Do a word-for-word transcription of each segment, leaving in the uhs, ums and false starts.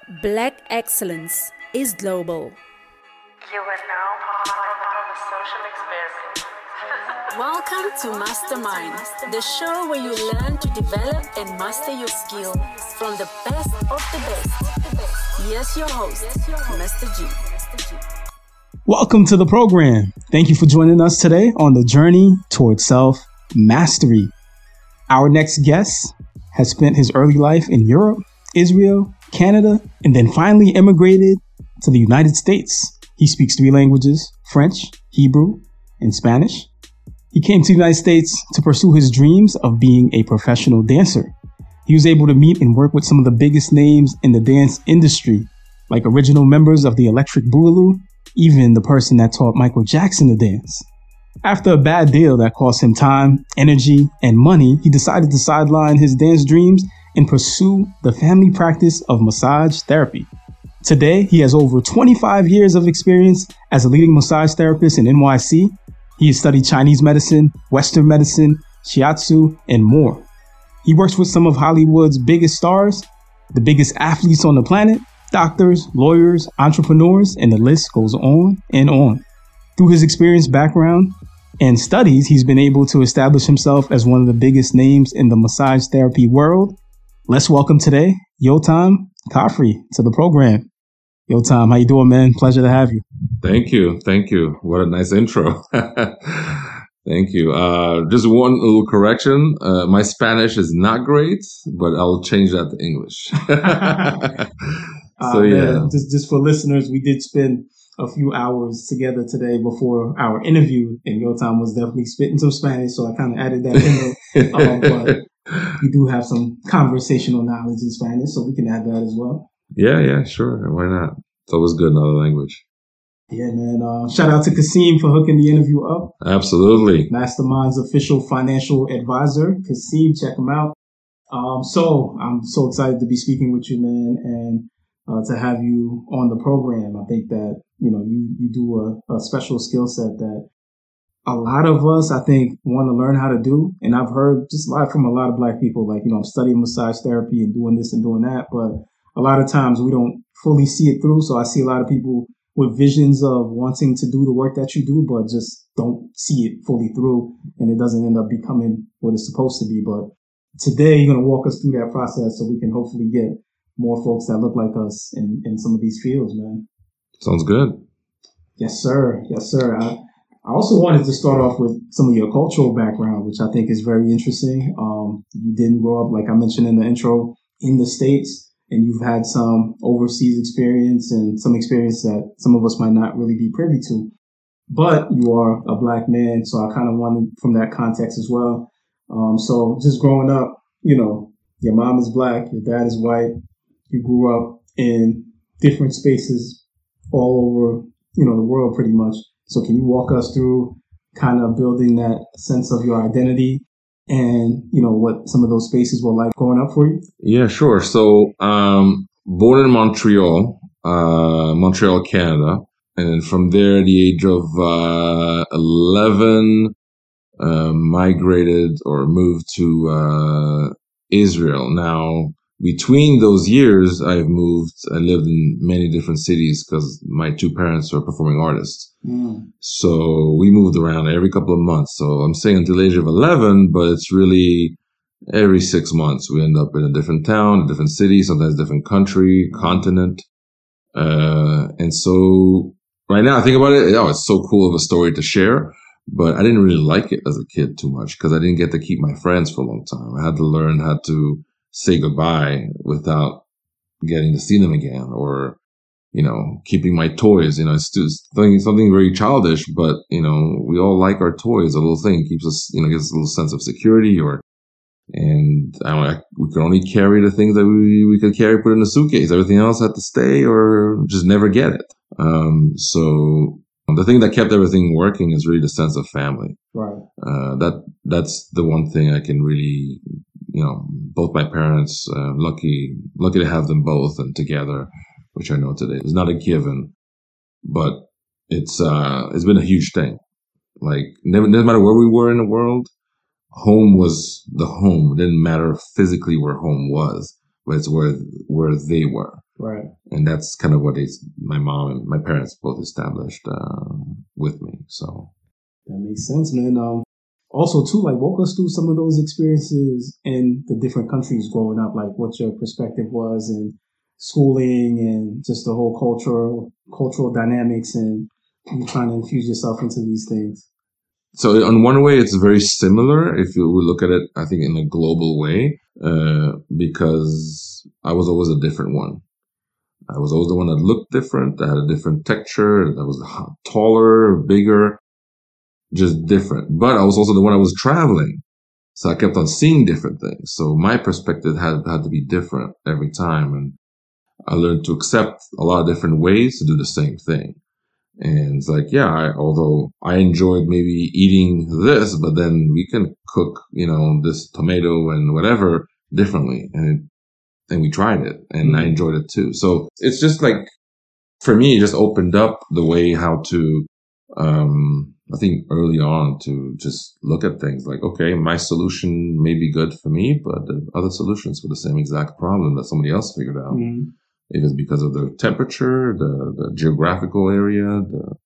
Black excellence is global. You are now part of the social experiment. Welcome to Mastermind, the show where you learn to develop and master your skill from the best of the best. Here's your host, Mister G. Welcome to the program. Thank you for joining us today on the journey towards self-mastery. Our next guest has spent his early life in Europe, Israel, Canada, and then finally immigrated to the United States. He speaks three languages, French, Hebrew, and Spanish. He came to the United States to pursue his dreams of being a professional dancer. He was able to meet and work with some of the biggest names in the dance industry, like original members of the Electric Boogaloo, even the person that taught Michael Jackson to dance. After a bad deal that cost him time, energy, and money, he decided to sideline his dance dreams and pursue the family practice of massage therapy. Today, he has over twenty-five years of experience as a leading massage therapist in N Y C. He has studied Chinese medicine, Western medicine, shiatsu, and more. He works with some of Hollywood's biggest stars, the biggest athletes on the planet, doctors, lawyers, entrepreneurs, and the list goes on and on. Through his experience, background, and studies, he's been able to establish himself as one of the biggest names in the massage therapy world. Let's welcome today, Yotam Kafri, to the program. Yotam, how you doing, man? Pleasure to have you. Thank you. Thank you. What a nice intro. Thank you. Uh, just one little correction. Uh, my Spanish is not great, but I'll change that to English. so, uh, yeah. Man, just, just for listeners, we did spend a few hours together today before our interview, and Yotam was definitely spitting some Spanish, so I kind of added that in there. um, but we do have some conversational knowledge in Spanish, so we can add that as well. Yeah, yeah, sure. Why not? It's always good in another language. Yeah, man. Uh, shout out to Kasim for hooking the interview up. Absolutely. Mastermind's official financial advisor. Kasim, check him out. Um, so I'm so excited to be speaking with you, man, and uh, to have you on the program. I think that, you know, you, you do a, a special skill set that a lot of us, I think, want to learn how to do. And I've heard just a lot from a lot of Black people, like, you know, I'm studying massage therapy and doing this and doing that. But a lot of times we don't fully see it through. So I see a lot of people with visions of wanting to do the work that you do, but just don't see it fully through. And it doesn't end up becoming what it's supposed to be. But today you're going to walk us through that process so we can hopefully get more folks that look like us in, in some of these fields, man. Sounds good. Yes, sir. Yes, sir. I, I also wanted to start off with some of your cultural background, which I think is very interesting. Um, you didn't grow up, like I mentioned in the intro, in the States, and you've had some overseas experience and some experience that some of us might not really be privy to. But you are a Black man, so I kind of wanted from that context as well. Um, so just growing up, you know, your mom is Black, your dad is white. You grew up in different spaces all over, you know, the world pretty much. So can you walk us through kind of building that sense of your identity and, you know, what some of those spaces were like growing up for you? Yeah, sure. So, um, born in Montreal, uh, Montreal, Canada. And then from there, at the age of, uh, eleven, uh, migrated or moved to, uh, Israel. Now, between those years, I've moved, I lived in many different cities because my two parents are performing artists. Mm. So we moved around every couple of months. So I'm saying until the age of eleven, but it's really every six months we end up in a different town, a different city, sometimes different country, continent. Uh, and so right now I think about it, oh, it's so cool of a story to share, but I didn't really like it as a kid too much because I didn't get to keep my friends for a long time. I had to learn how to say goodbye without getting to see them again, or, you know, keeping my toys. You know, it's something, something very childish, but, you know, we all like our toys. A little thing keeps us, you know, gives us a little sense of security, or, and I don't know, we could only carry the things that we, we could carry, put in a suitcase. Everything else had to stay or just never get it. Um, so the thing that kept everything working is really the sense of family. Right. Uh, that, that's the one thing I can really, you know, both my parents, uh, lucky, lucky to have them both and together, which I know today is not a given, but it's, uh, it's been a huge thing. Like, never, no matter where we were in the world, home was the home. It didn't matter physically where home was, but it's where, where they were. Right. And that's kind of what they, my mom and my parents both established uh, with me. So that makes sense, man. Um, also, too, like walk us through some of those experiences in the different countries growing up, like what your perspective was in schooling and just the whole cultural cultural dynamics and you trying to infuse yourself into these things. So in one way, it's very similar if you look at it, I think, in a global way, uh, because I was always a different one. I was always the one that looked different, that had a different texture, that was taller, bigger, just different. But I was also the one that was traveling. So I kept on seeing different things. So my perspective had, had to be different every time. And I learned to accept a lot of different ways to do the same thing. And it's like, yeah, I, although I enjoyed maybe eating this, but then we can cook, you know, this tomato and whatever differently. And it, and we tried it and mm-hmm. I enjoyed it too. So it's just like, for me, it just opened up the way how to, um, I think early on to just look at things like, okay, my solution may be good for me, but the other solutions for the same exact problem that somebody else figured out. Mm-hmm. If it's because of the temperature, the, the geographical area, the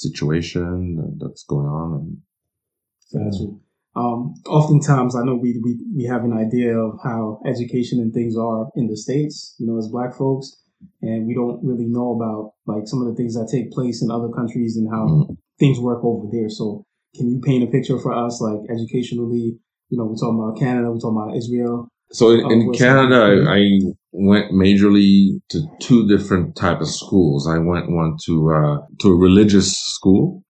situation that's going on. And, gotcha. Um, oftentimes, I know we, we we have an idea of how education and things are in the States, you know, as Black folks, and we don't really know about like some of the things that take place in other countries and how mm. things work over there. So, can you paint a picture for us, like educationally? You know, we're talking about Canada, we're talking about Israel. So in, in Canada, I, I went majorly to two different type of schools. I went one to uh, to a religious school,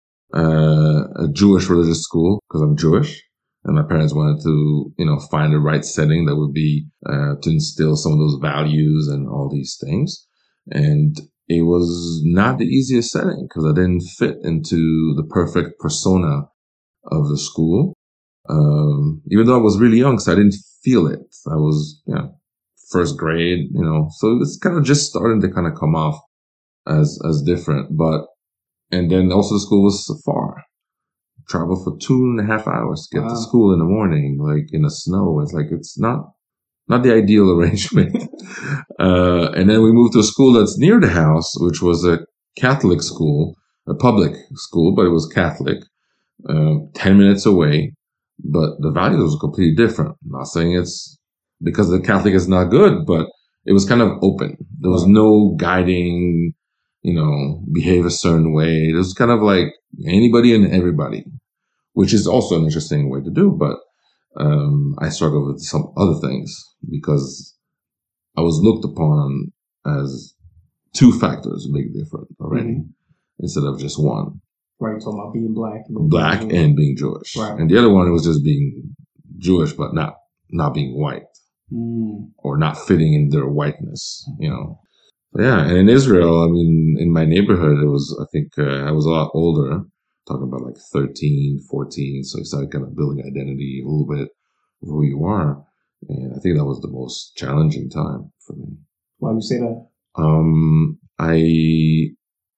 uh, a Jewish religious school, because I'm Jewish, and my parents wanted to, you know, find the right setting that would be uh, to instill some of those values and all these things. And it was not the easiest setting because I didn't fit into the perfect persona of the school. Um, even though I was really young, so I didn't feel it. I was, you know, first grade, you know, so it's kind of just starting to kind of come off as, as different. But, and then also the school was so far. Travel for two and a half hours to get wow. to school in the morning, like in the snow. It's like, it's not, not the ideal arrangement. uh, and then we moved to a school that's near the house, which was a Catholic school, a public school, but it was Catholic, uh, ten minutes away. But the values were completely different. I'm not saying it's because the Catholic is not good, but it was kind of open. There was no guiding, you know, behave a certain way. It was kind of like anybody and everybody, which is also an interesting way to do. But um, I struggled with some other things because I was looked upon as two factors, big different already, mm-hmm. instead of just one. Right, you're talking about being black. And black being and being Jewish. Right. And the other one was just being Jewish, but not not being white. Mm. Or not fitting in their whiteness, you know. But yeah, and in Israel, I mean, in my neighborhood, it was, I think, uh, I was a lot older, talking about like thirteen, fourteen, so you started kind of building identity a little bit of who you are. And I think that was the most challenging time for me. Why do you say that? Um, I...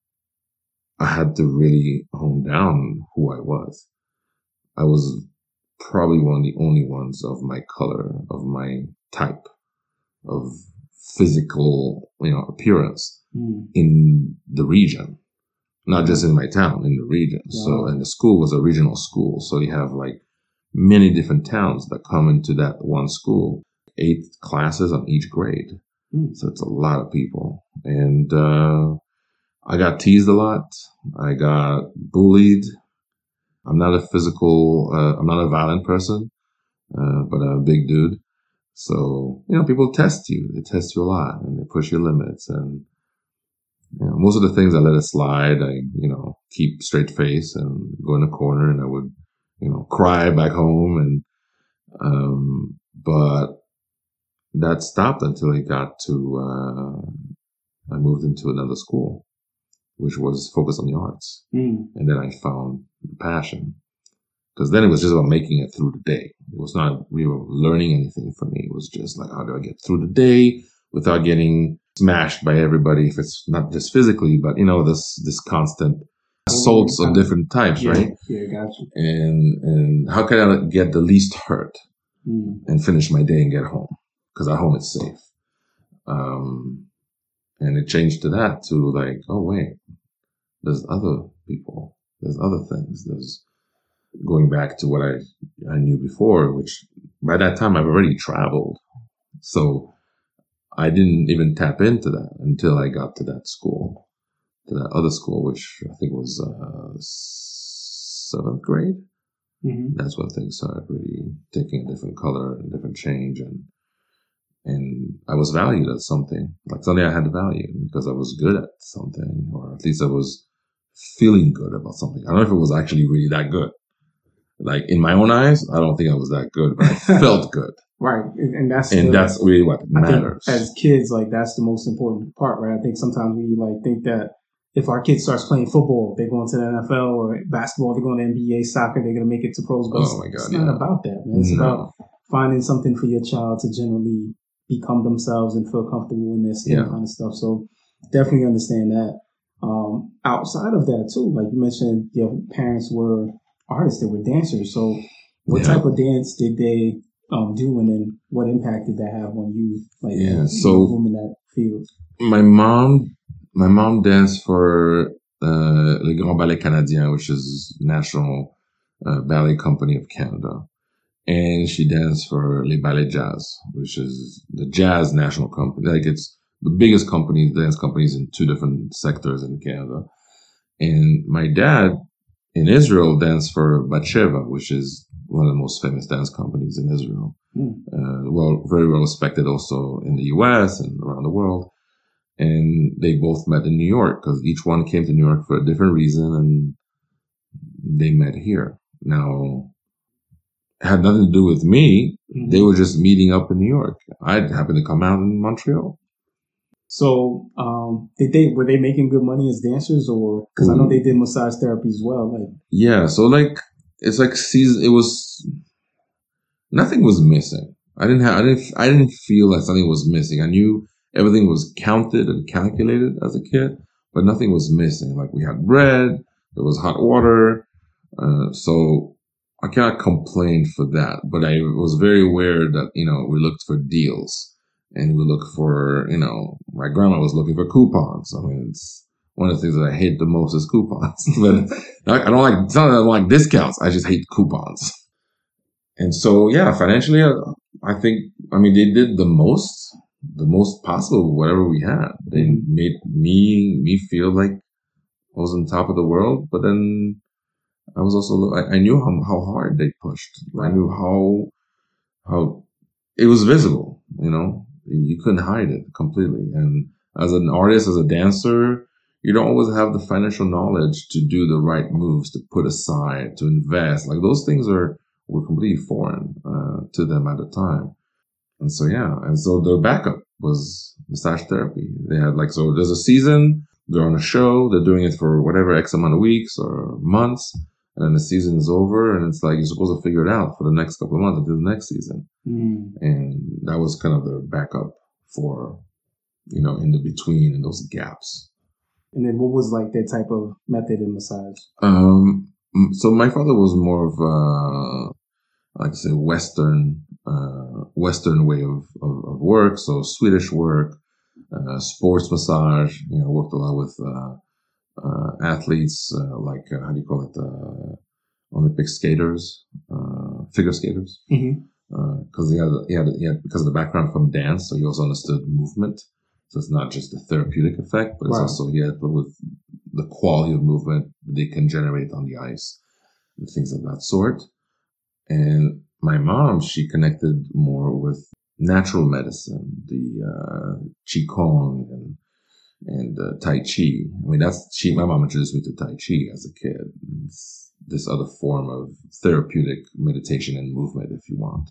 I had to really hone down who I was. I was probably one of the only ones of my color, of my type, of physical, you know, appearance mm. in the region, not just in my town, in the region. Wow. So, and the school was a regional school. So you have like many different towns that come into that one school, eight classes on each grade. Mm. So it's a lot of people. And, uh, I got teased a lot. I got bullied. I'm not a physical, uh, I'm not a violent person, uh, but I'm a big dude. So, you know, people test you. They test you a lot and they push your limits. And, you know, most of the things I let it slide. I, you know, keep straight face and go in a corner and I would, you know, cry back home. And, um, but that stopped until I got to, uh, I moved into another school, which was focused on the arts. Mm. And then I found the passion. Because then it was just about making it through the day. It was not really learning anything for me. It was just like, how do I get through the day without getting smashed by everybody, if it's not just physically, but, you know, this this constant assaults of different types, yeah, right? Yeah, gotcha. And, and how can I get the least hurt mm. and finish my day and get home? Because at home it's safe. Um, And it changed to that, to like, oh, wait, there's other people. There's other things. There's going back to what I, I knew before, which by that time I've already traveled. So I didn't even tap into that until I got to that school, to that other school, which I think was uh, seventh grade. Mm-hmm. That's when things started really taking a different color and different change. And and I was valued as something, like something I had to value because I was good at something, or at least I was feeling good about something. I don't know if it was actually really that good. Like in my own eyes, I don't think I was that good, but I felt good. Right. And, and that's and the, that's really what matters. I think as kids, like that's the most important part, right? I think sometimes we like think that if our kid starts playing football, they're going to the N F L, or basketball, they're going to N B A, soccer, they're going to make it to pros. But oh my God, it's yeah. not about that, man. It's no. about finding something for your child to generally become themselves and feel comfortable in their skin, Yeah. kind of stuff. So definitely understand that. Um, outside of that too, like you mentioned, your parents were artists, they were dancers. So what Yeah. type of dance did they um, do, and then what impact did that have on you? Like, Yeah, you so know, in that field. My mom, my mom danced for uh, Le Grand Ballet Canadien, which is National uh, Ballet Company of Canada. And she danced for Les Ballets Jazz, which is the jazz national company. Like it's the biggest company, dance companies in two different sectors in Canada. And my dad in Israel danced for Batsheva, which is one of the most famous dance companies in Israel. Mm. Uh, well, very well respected also in the U S and around the world. And they both met in New York because each one came to New York for a different reason, and they met here. Now, it had nothing to do with me. Mm-hmm. They were just meeting up in New York. I happened to come out in Montreal. So, um, did they were they making good money as dancers, or because I know they did massage therapy as well? Like, yeah, so like it's like season. It was nothing was missing. I didn't have. I didn't. I didn't feel like something was missing. I knew everything was counted and calculated as a kid, but nothing was missing. Like we had bread, there was hot water, uh, so I cannot complain for that. But I was very aware that you know we looked for deals. And we look for, you know, my grandma was looking for coupons. I mean, it's one of the things that I hate the most is coupons. But I don't like, it's not that I don't like discounts. I just hate coupons. And so, yeah, financially, I, I think, I mean, they did the most, the most possible, whatever we had. They made me, me feel like I was on top of the world. But then I was also, I, I knew how, how hard they pushed. I knew how, how it was visible, you know. You couldn't hide it completely. And as an artist, as a dancer, you don't always have the financial knowledge to do the right moves, to put aside, to invest. Like those things are were completely foreign uh, to them at the time. And so, yeah. And so their backup was massage therapy. They had like, so there's a season, they're on a show, they're doing it for whatever X amount of weeks or months. And then the season is over, and it's like you're supposed to figure it out for the next couple of months until the next season. Mm. And that was kind of their backup for, you know, in the between and those gaps. And then what was like their type of method in massage? Um, so my father was more of a, like I say, Western, uh, Western way of, of, of work. So Swedish work, uh, sports massage, you know, worked a lot with, uh, Uh, athletes, uh, like, uh, how do you call it, uh, Olympic skaters, uh, figure skaters. Mm-hmm. Uh, cause he had, he had, he had, because of the background from dance, so he also understood movement. So it's not just the therapeutic effect, but it's wow. also, he had with the quality of movement they can generate on the ice and things of that sort. And my mom, she connected more with natural medicine, the, uh, Qigong and, and uh, Tai Chi. I mean, that's she. My mom introduced me to Tai Chi as a kid. It's this other form of therapeutic meditation and movement, if you want.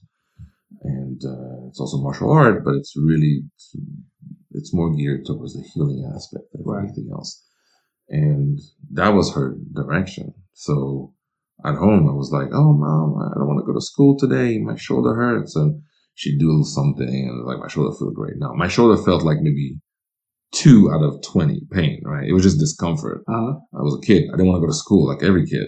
And uh, it's also martial art, but it's really it's, it's more geared towards the healing aspect than right. anything else. And that was her direction. So at home, I was like, "Oh, mom, I don't want to go to school today. My shoulder hurts." And she'd do something, and like my shoulder felt great. Now my shoulder felt like maybe two out of twenty pain, right? It was just discomfort. Uh-huh. I was a kid. I didn't want to go to school like every kid.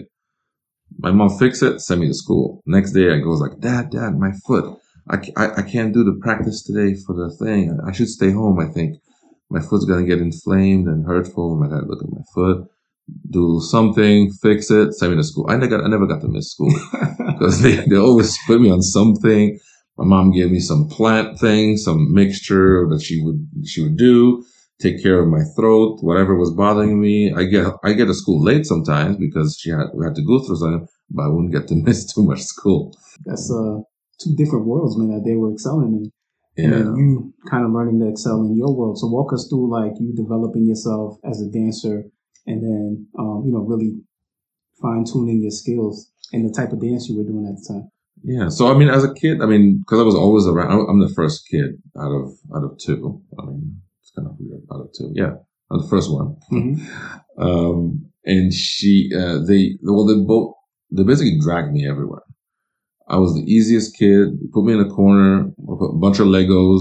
My mom fixed it, sent me to school. Next day I goes like, Dad, Dad, my foot. I, I, I can't do the practice today for the thing. I should stay home, I think. my foot's gonna get inflamed and hurtful. I gotta look at my foot, do something, fix it, send me to school. I never got, I never got to miss school because they, they always put me on something. My mom gave me some plant thing, some mixture that she would she would do, take care of my throat, whatever was bothering me. I get I get to school late sometimes because she had we had to go through something, but I wouldn't get to miss too much school. That's uh two different worlds, man, that they were excelling in. Yeah. And you kind of learning to excel in your world. So walk us through like you developing yourself as a dancer and then, um, you know, really fine tuning your skills and the type of dance you were doing at the time. Yeah. So, I mean, as a kid, I mean, because I was always around, I'm the first kid out of, out of two. I mean, it's kind of weird. Out of two. Yeah. I'm the first one. Mm-hmm. um, and she, uh, they, well, they both, they basically dragged me everywhere. I was the easiest kid. Put me in a corner, put a bunch of Legos,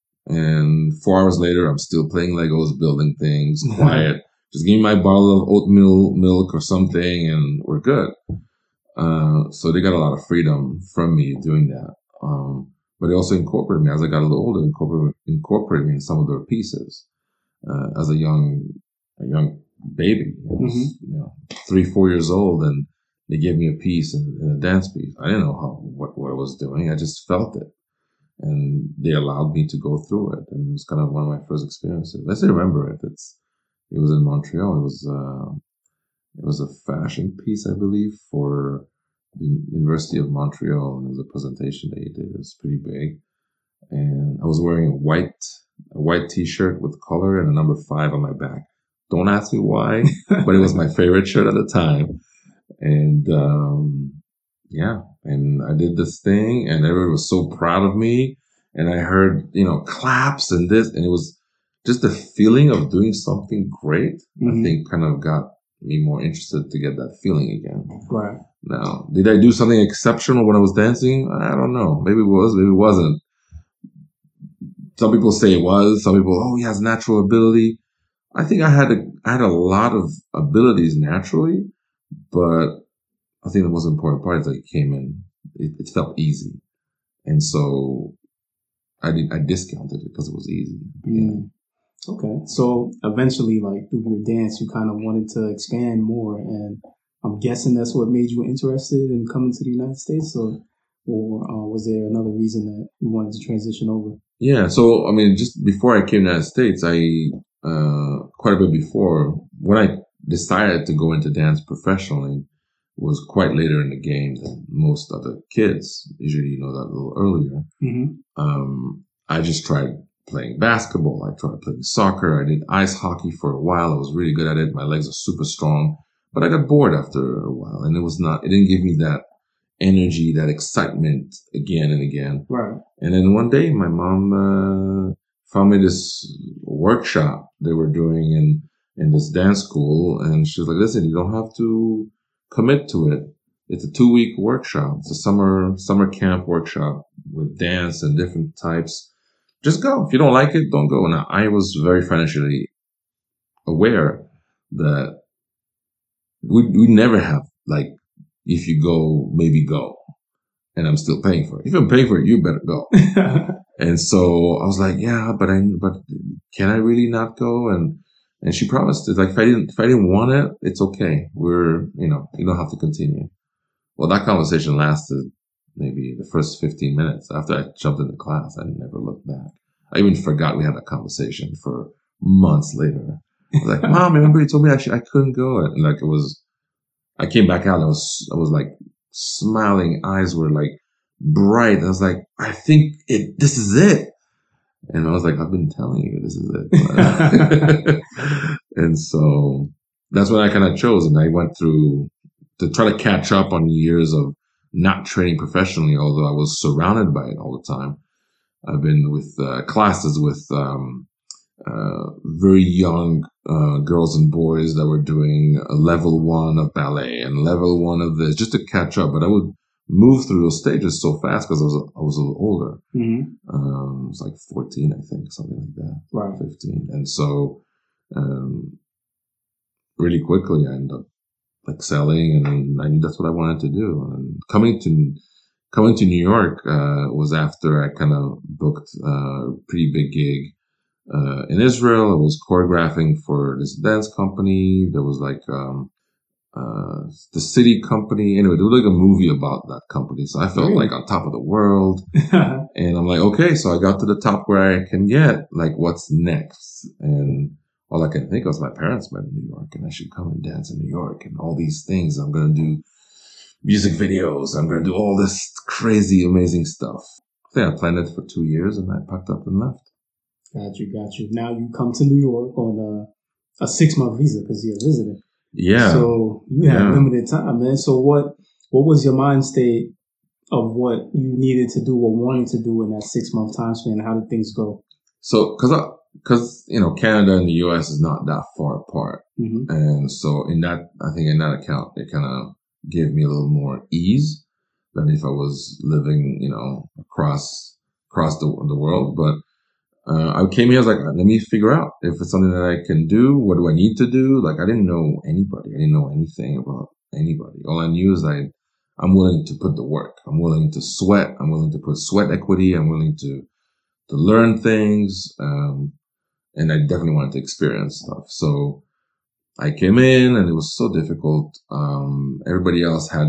and four hours later, I'm still playing Legos, building things, quiet. Just give me my bottle of oatmeal milk or something, and we're good. Uh, so they got a lot of freedom from me doing that. Um, but they also incorporated me as I got a little older. Incorporated, incorporated me in some of their pieces uh, as a young, a young baby. I was, mm-hmm. you know, three, four years old, and they gave me a piece and, and a dance piece. I didn't know how what, what I was doing. I just felt it. And they allowed me to go through it. And it was kind of one of my first experiences. I still remember it. It's it was in Montreal. It was uh, it was a fashion piece, I believe, for the University of Montreal. And it was a presentation they did. It was pretty big. And I was wearing a white a white t-shirt with color and a number five on my back. Don't ask me why, but it was my favorite shirt at the time. And, um, yeah, and I did this thing and everyone was so proud of me. And I heard, you know, claps and this, and it was just the feeling of doing something great. Mm-hmm. I think kind of got me more interested to get that feeling again. Right. Now, did I do something exceptional when I was dancing? I don't know. Maybe it was, maybe it wasn't. Some people say it was. Some people, oh, he has natural ability. I think I had a, I had a lot of abilities naturally. But I think the most important part is that it came in, it, it felt easy. And so I did, I discounted it because it was easy. Mm. Okay. So eventually, like through your dance, you kind of wanted to expand more. And I'm guessing that's what made you interested in coming to the United States. Or, or uh, was there another reason that you wanted to transition over? Yeah. So, I mean, just before I came to the United States, I, uh, quite a bit before, when I decided to go into dance professionally was quite later in the game than most other kids. Usually, you know that a little earlier. Mm-hmm. Um, I just tried playing basketball. I tried playing soccer. I did ice hockey for a while. I was really good at it. My legs are super strong, but I got bored after a while, and it was not. It didn't give me that energy, that excitement again and again. Right. And then one day, my mom uh, found me this workshop they were doing in. in this dance school, and she was like, listen, you don't have to commit to it. It's a two week workshop. It's a summer, summer camp workshop with dance and different types. Just go. If you don't like it, don't go. Now, I was very financially aware that we, we never have like, if you go, maybe go. And I'm still paying for it. If I'm paying for it, you better go. And so I was like, yeah, but I, but can I really not go? And, And she promised it. Like, if I didn't, if I didn't want it, it's okay. We're, you know, you don't have to continue. Well, that conversation lasted maybe the first fifteen minutes. After I jumped into class, I never looked back. I even forgot we had that conversation for months later. I was like, Mom, remember you told me I, should, I couldn't go? And like, it was, I came back out and I was, I was like smiling. Eyes were like bright. I was like, I think it, this is it. And I was like, I've been telling you, this is it. And so that's when I kind of chose. And I went through to try to catch up on years of not training professionally, although I was surrounded by it all the time. I've been with uh, classes with um, uh, very young uh, girls and boys that were doing a level one of ballet and level one of this just to catch up. But I would move through those stages so fast because I was I was a little older. Mm-hmm. Um, it was like fourteen, I think, something like that. Right. fifteen. And so um, really quickly I ended up excelling, and I knew that's what I wanted to do. And coming to coming to New York uh, was after I kind of booked a pretty big gig uh, in Israel. I was choreographing for this dance company. There was like um, uh, the City Company. Anyway, there was like a movie about that company. So I felt Really? like on top of the world. And I'm like, okay, so I got to the top where I can get. Like, what's next? And all I can think of is my parents met in New York, and I should come and dance in New York, and all these things. I'm gonna do music videos. I'm gonna do all this crazy, amazing stuff. I think I planned it for two years, and I packed up and left. Got you, got you. Now you come to New York on a, a six month visa because you're visiting. Yeah. So you had Yeah. limited time, man. So what what was your mind state of what you needed to do or wanted to do in that six month time span? How did things go? So, cause, I, cause, you know, Canada and the U S is not that far apart. Mm-hmm. And so in that, I think in that account, it kind of gave me a little more ease than if I was living, you know, across, across the, the world. But, uh, I came here, I was like, let me figure out if it's something that I can do. What do I need to do? Like, I didn't know anybody. I didn't know anything about anybody. All I knew is I, I'm willing to put the work. I'm willing to sweat. I'm willing to put sweat equity. I'm willing to, to learn things. Um, and I definitely wanted to experience stuff. So I came in and it was so difficult. Um, everybody else had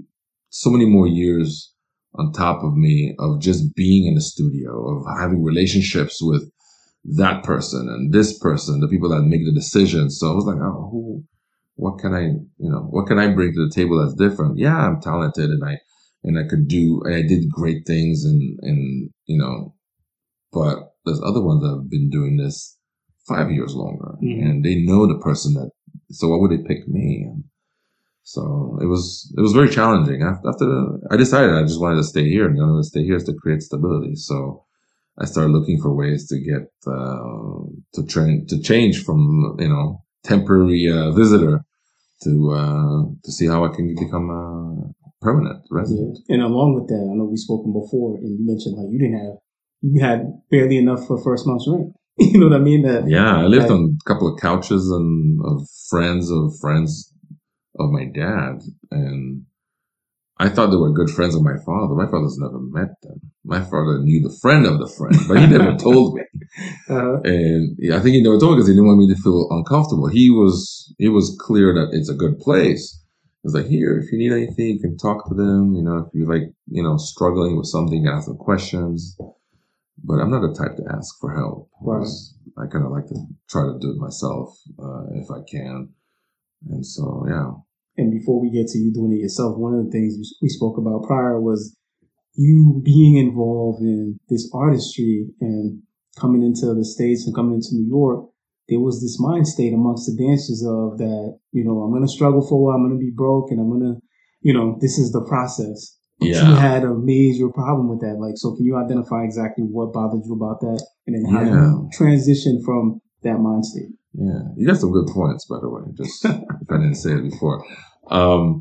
so many more years on top of me of just being in the studio, of having relationships with that person and this person, the people that make the decisions. So I was like, oh, who, what can I, you know, what can I bring to the table that's different? Yeah, I'm talented and I, and I could do, and I did great things and, and, you know, but there's other ones that have been doing this five years longer Mm-hmm. and they know the person that, so why would they pick me? And so it was, it was very challenging. After, after I decided I just wanted to stay here, and the only way to stay here is to create stability. So I started looking for ways to get, uh, to train, to change from, you know, temporary, uh, visitor to, uh, to see how I can become a permanent resident. Yeah. And along with that, I know we've spoken before, and you mentioned like you didn't have, you had barely enough for first month's rent. You know what I mean? That Yeah, I lived that, on a couple of couches and of friends of friends of my dad, and I thought they were good friends of my father. My father's never met them. My father knew the friend of the friend, but he never told me. Uh, And yeah, I think he never told me because he didn't want me to feel uncomfortable. He was, it was clear that it's a good place. It was like, here, if you need anything, you can talk to them. You know, if you're like, you know, struggling with something, you can ask them questions. But I'm not the type to ask for help. Right. I kind of like to try to do it myself uh, if I can. And so, yeah. And before we get to you doing it yourself, one of the things we spoke about prior was you being involved in this artistry and coming into the States and coming into New York. There was this mind state amongst the dancers of that, you know, I'm going to struggle for a while, I'm going to be broke, and I'm going to, you know, this is the process. But Yeah. you had a major problem with that. Like, so can you identify exactly what bothered you about that? And then how Yeah. you transition from that mind state? Yeah, you got some good points, by the way. Just if I didn't say it before, um,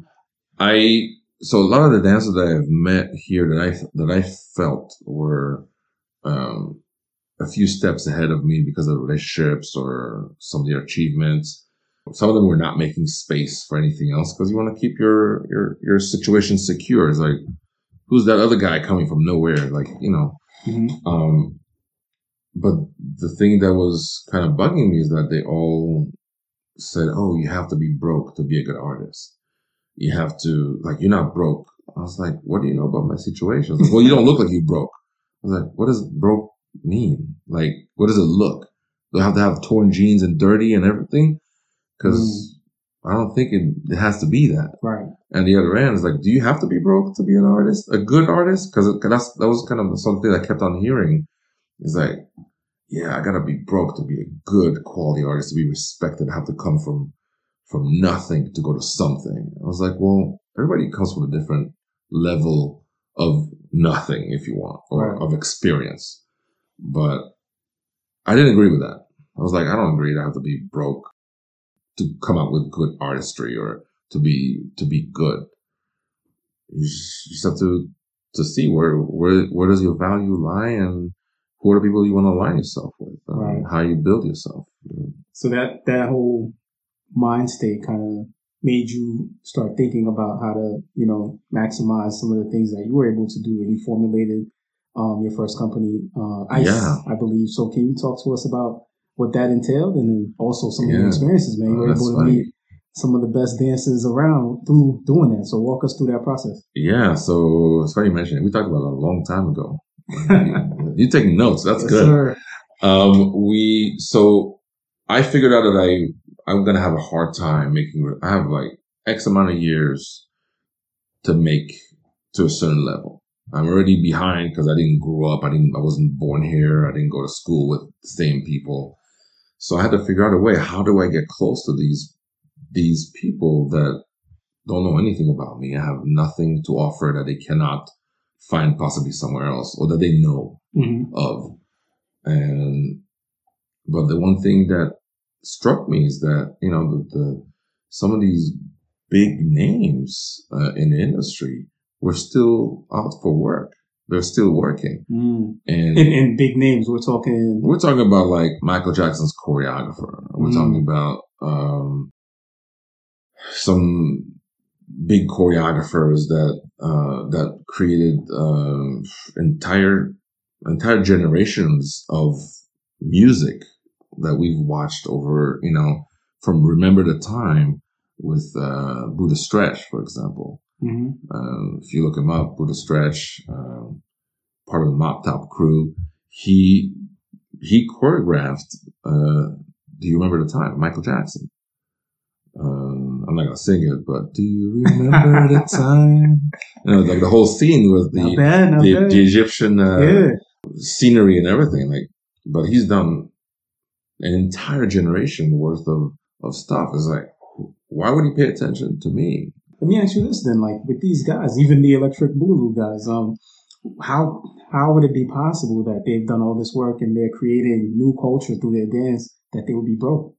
I so a lot of the dancers that I've met here that I that I felt were um, a few steps ahead of me because of relationships or some of their achievements. Some of them were not making space for anything else because you want to keep your your your situation secure. It's like, who's that other guy coming from nowhere? Like, you know. Mm-hmm. Um, But the thing that was kind of bugging me is that they all said, oh, you have to be broke to be a good artist. You have to, like, you're not broke. I was like, what do you know about my situation? I was like, well, you don't look like you broke. I was like, what does broke mean? Like, what does it look? Do I have to have torn jeans and dirty and everything? Because mm. I don't think it, it has to be that. Right. And the other end is like, do you have to be broke to be an artist? A good artist? Because that's that was kind of something I kept on hearing. It's like, yeah, I gotta be broke to be a good quality artist, to be respected. I have to come from from nothing to go to something. I was like, well, everybody comes from a different level of nothing, if you want, or right. of experience. But I didn't agree with that. I was like, I don't agree that I have to be broke to come out with good artistry or to be to be good. You just have to to see where where where does your value lie and who are the people you want to align yourself with, um, right. how you build yourself. So that, that whole mind state kind of made you start thinking about how to, you know, maximize some of the things that you were able to do, and you formulated um, your first company, uh, ICE, yeah. I believe. So can you talk to us about what that entailed, and then also some Yeah. of your experiences, man? You Uh, were that's able to funny. meet some of the best dancers around through doing that. So walk us through that process. Yeah, so it's funny you mentioned it. We talked about it a long time ago. you, you taking notes. That's Yes, good. sir. Um, we so I figured out that I I'm gonna have a hard time making. I have like X amount of years to make to a certain level. I'm already behind because I didn't grow up. I didn't. I wasn't born here. I didn't go to school with the same people. So I had to figure out a way. How do I get close to these these people that don't know anything about me? I have nothing to offer that they cannot find possibly somewhere else or that they know Mm-hmm. of. And but the one thing that struck me is that you know the, the some of these big names uh, in the industry were still out for work. They're still working, Mm. and And, and big names. We're talking. we're talking about like Michael Jackson's choreographer. We're Mm. talking about um, some big choreographers that uh, that created uh, entire entire generations of music that we've watched over, you know, from Remember the Time with uh, Buddha Stretch, for example. Mm-hmm. Um, if you look him up, Buddha Stretch, um, part of the Mop Top crew, he he choreographed. Uh, do you remember the time? Michael Jackson. Um, I'm not gonna sing it, but do you remember the time? You know, like the whole scene with the Not bad, not the, bad. the Egyptian uh, Yeah. scenery and everything. Like, but he's done an entire generation worth of of stuff. It's like, why would he pay attention to me? Let me ask you this then, like with these guys, even the Electric Boogaloo guys, um, how how would it be possible that they've done all this work and they're creating new culture through their dance that they would be broke?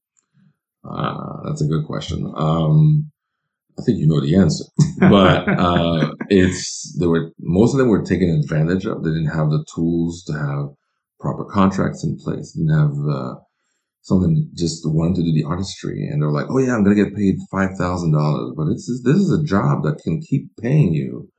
Uh, that's a good question. Um, I think you know the answer, but uh, it's they were most of them were taken advantage of. They didn't have the tools to have proper contracts in place. They didn't have uh, someone just wanted to do the artistry, and they're like, "Oh yeah, I'm gonna get paid five thousand dollars," but it's this is a job that can keep paying you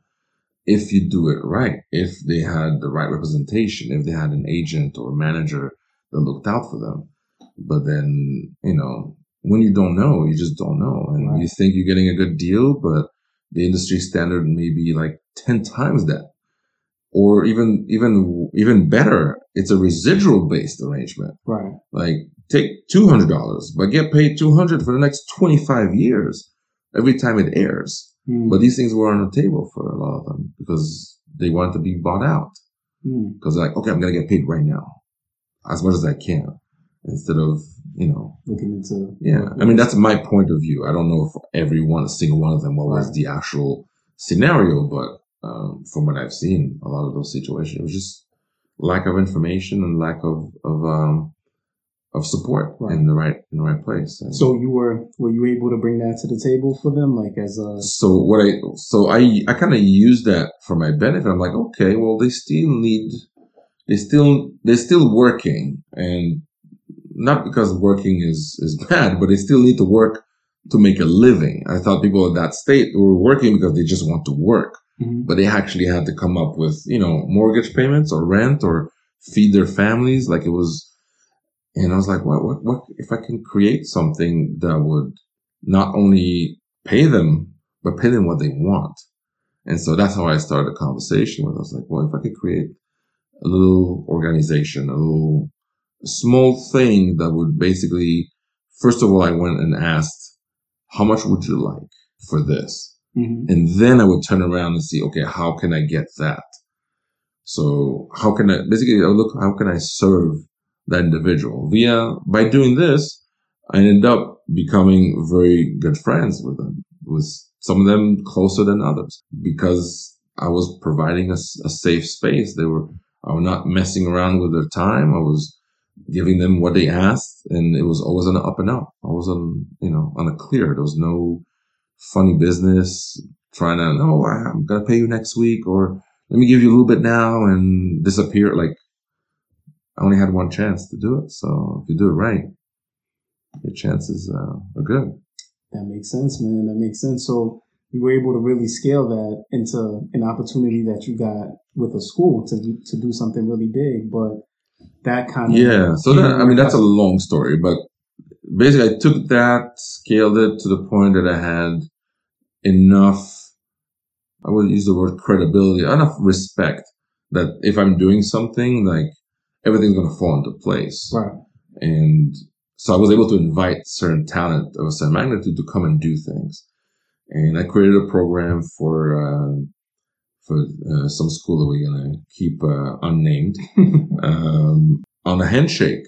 if you do it right. If they had the right representation, if they had an agent or a manager that looked out for them. But then, you know, when you don't know, you just don't know. And Right. you think you're getting a good deal, but the industry standard may be like ten times that. Or even, even, even better, it's a residual based arrangement. Right. Like take two hundred dollars, but get paid two hundred dollars for the next twenty-five years every time it airs. Mm. But these things were on the table for a lot of them because they wanted to be bought out. Mm. Because they're like, okay, I'm going to get paid right now as much as I can instead of, you know, Looking into yeah, I mean, that's my point of view. I don't know for every one, a single one of them, what was Right. the actual scenario, but um, from what I've seen, a lot of those situations, it was just lack of information and lack of of um, of support Right. in the right in the right place. And So you were were you able to bring that to the table for them, like as a so what I so I I kind of used that for my benefit. I'm like, okay, well, they still need they still they're still working, and not because working is is bad, but they still need to work to make a living. I thought people at that state were working because they just want to work, Mhm. but they actually had to come up with, you know, mortgage payments or rent or feed their families. Like it was, and I was like, what, what, what if I can create something that would not only pay them, but pay them what they want? And so that's how I started the conversation with. I was like, well, if I could create a little organization, a little a small thing that would basically, first of all, I went and asked, how much would you like for this? Mhm. And then I would turn around and see, okay, how can I get that? So how can I, basically, I would look, how can I serve that individual? Via, by doing this, I ended up becoming very good friends with them, with some of them closer than others, because I was providing a, s- a safe space. They were, I was not messing around with their time. I was giving them what they asked, and it was always on the up and up. I was on, you know, on a clear. There was no funny business trying to, no, I- I'm going to pay you next week, or let me give you a little bit now and disappear. Like, I only had one chance to do it. So if you do it right, your chances uh, are good. That makes sense, man. That makes sense. So you were able to really scale that into an opportunity that you got with a school to do, to do something really big. But that kind of yeah. So that I mean that's a long story, but basically I took that, scaled it to the point that I had enough. I would use the word credibility, enough respect that if I'm doing something, like everything's going to fall into place. Right. And so I was able to invite certain talent of a certain magnitude to come and do things. And I created a program for uh, for uh, some school that we're going to keep uh, unnamed. um, on a handshake,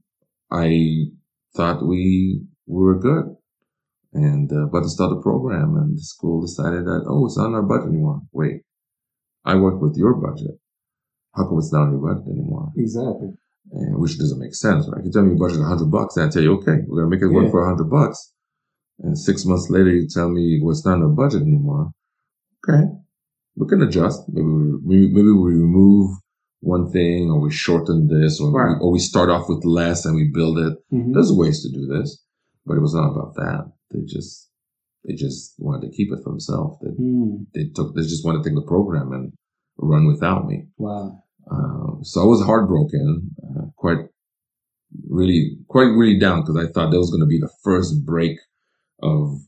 I thought we were good. And uh, but to start the program, and the school decided that, oh, it's not on our budget anymore. Wait, I work with your budget. How come it's not on your budget anymore? Exactly. And which doesn't make sense, right? You tell me your budget is a hundred bucks, and I tell you, okay, we're gonna make it work Yeah. for a hundred bucks. And six months later, you tell me, well, it's not on our budget anymore. Okay, we can adjust. Maybe we maybe we remove one thing, or we shorten this, or Right. we, or we start off with less and we build it. Mm-hmm. There's ways to do this, but it was not about that. They just, they just wanted to keep it for themselves. They, Mm. they took, they just wanted to take the program and run without me. Wow. Um, so I was heartbroken, uh, quite, really, quite really down because I thought that was going to be the first break of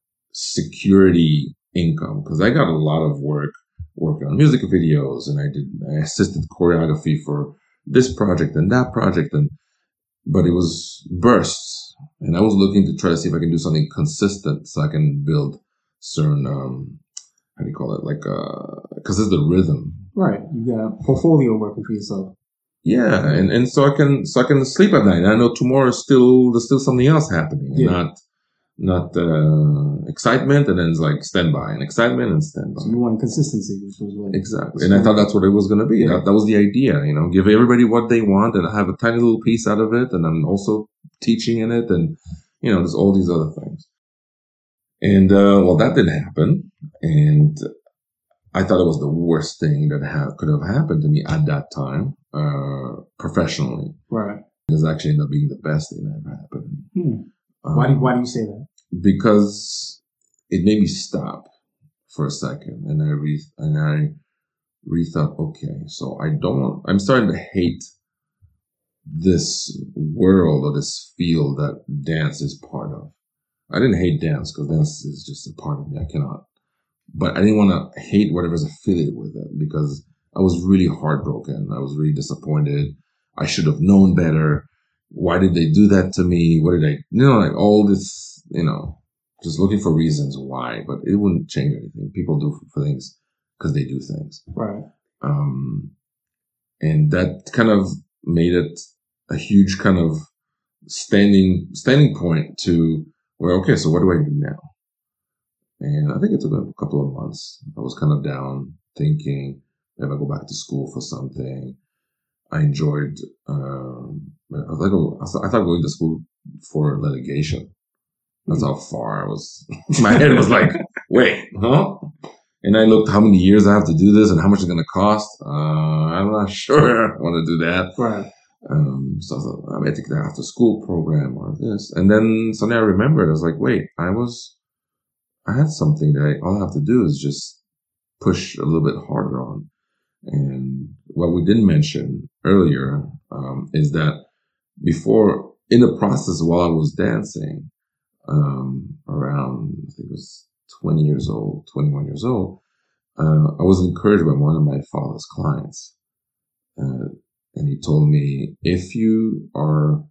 security income because I got a lot of work working on music videos, and I did, I assisted choreography for this project and that project, and but it was bursts. And I was looking to try to see if I can do something consistent so I can build certain, um, how do you call it? Like, uh, cause it's the rhythm. Right. You got a portfolio working for yourself. Yeah. And, and so I can, so I can sleep at night. And I know tomorrow is still, there's still something else happening. Yeah. Not, not, uh, excitement and then it's like standby and excitement and standby. So you wanted consistency, which was what. Exactly. And I thought that's what it was going to be. Yeah. That, that was the idea, you know, give everybody what they want and have a tiny little piece out of it. And I'm also teaching in it. And, you know, there's all these other things. And, uh, well, that didn't happen. And I thought it was the worst thing that ha- could have happened to me at that time, uh, professionally. Right. It was actually ended up being the best thing that ever happened to me. Hmm. Um, Why do, why do you say that? Because it made me stop for a second, and I re and I rethought. Okay, so I don't. I'm starting to hate this world or this field that dance is part of. I didn't hate dance because dance is just a part of me. I cannot. But I didn't want to hate whatever's affiliated with it because I was really heartbroken. I was really disappointed. I should have known better. Why did they do that to me? What did I, you know, like all this, you know, just looking for reasons why, but it wouldn't change anything. People do for things because they do things. Right. Um, and that kind of made it a huge kind of standing, standing point to where, okay, so what do I do now? And I think it took a couple of months. I was kind of down thinking, maybe I go back to school for something. I enjoyed, um, I, thought, I thought going to school for litigation. That's how far I was. My head was like, wait, huh? And I looked how many years I have to do this and how much it's going to cost. Uh, I'm not sure I want to do that. Right. Um, so I thought, I may take the after school program or this. And then suddenly I remembered, I was like, wait, I was, I had something that I, all I have to do is just push a little bit harder on. And what we didn't mention earlier um, is that before, in the process while I was dancing, um, around, I think it was twenty years old, twenty-one years old, uh, I was encouraged by one of my father's clients. Uh, and he told me, if you are